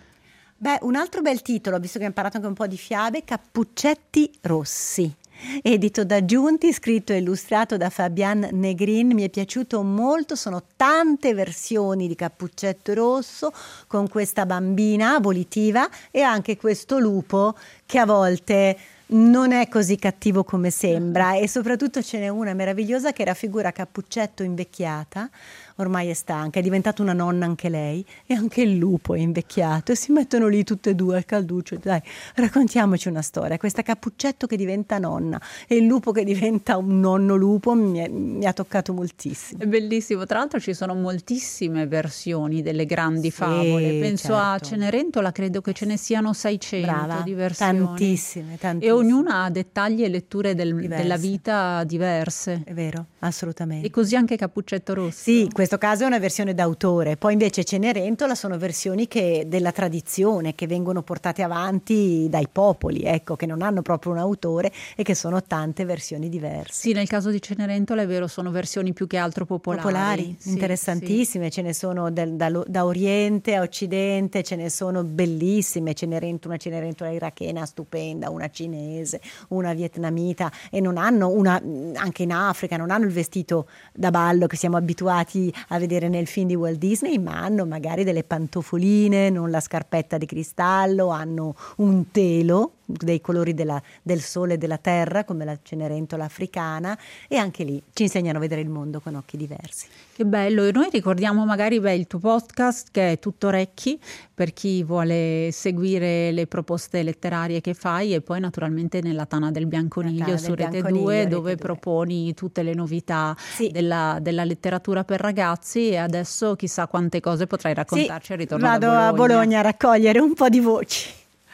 Un altro bel titolo, visto che abbiamo parlato anche un po' di fiabe, Cappuccetti Rossi, edito da Giunti, scritto e illustrato da Fabian Negrin. Mi è piaciuto molto, sono tante versioni di Cappuccetto Rosso, con questa bambina volitiva e anche questo lupo che a volte non è così cattivo come sembra, e soprattutto ce n'è una meravigliosa che raffigura Cappuccetto invecchiata, ormai è stanca, è diventata una nonna anche lei, e anche il lupo è invecchiato, e si mettono lì tutte e due al calduccio. Dai, raccontiamoci una storia. Questa Cappuccetto che diventa nonna e il lupo che diventa un nonno lupo mi ha toccato moltissimo. È bellissimo. Tra l'altro ci sono moltissime versioni delle grandi favole. Penso a Cenerentola, credo che ce ne siano 600 di versioni. Tantissime. E ognuna ha dettagli e letture della vita diverse. È vero, assolutamente. E così anche Cappuccetto Rosso. Sì, in questo caso è una versione d'autore, poi invece Cenerentola sono versioni della tradizione, che vengono portate avanti dai popoli, ecco, che non hanno proprio un autore e che sono tante versioni diverse. Sì, nel caso di Cenerentola è vero, sono versioni più che altro popolari. Sì, interessantissime, sì. Ce ne sono da Oriente a Occidente, ce ne sono bellissime, una Cenerentola irachena stupenda, una cinese, una vietnamita, e non hanno anche in Africa, non hanno il vestito da ballo che siamo abituati a vedere nel film di Walt Disney, ma hanno magari delle pantofoline, non la scarpetta di cristallo, hanno un telo dei colori del sole e della terra, come la Cenerentola africana, e anche lì ci insegnano a vedere il mondo con occhi diversi. Che bello. E noi ricordiamo magari il tuo podcast, che è Tutto Orecchi, per chi vuole seguire le proposte letterarie che fai, e poi naturalmente nella Tana del Bianconiglio su Rete 2, dove proponi tutte le novità della letteratura per ragazzi, e adesso chissà quante cose potrai raccontarci al ritorno da Bologna. Vado a Bologna a raccogliere un po' di voci.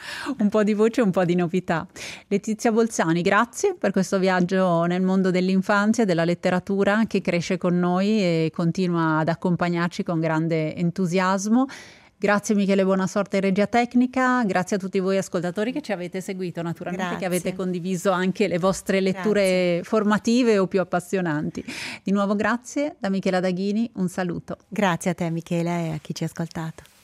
un po' di voce, un po' di novità. Letizia Bolzani, grazie per questo viaggio nel mondo dell'infanzia e della letteratura che cresce con noi e continua ad accompagnarci con grande entusiasmo. Grazie Michele Buonasorte in regia tecnica, grazie a tutti voi ascoltatori che ci avete seguito, naturalmente che avete condiviso anche le vostre letture formative o più appassionanti. Di nuovo grazie da Michela Daghini, un saluto. Grazie a te Michela e a chi ci ha ascoltato.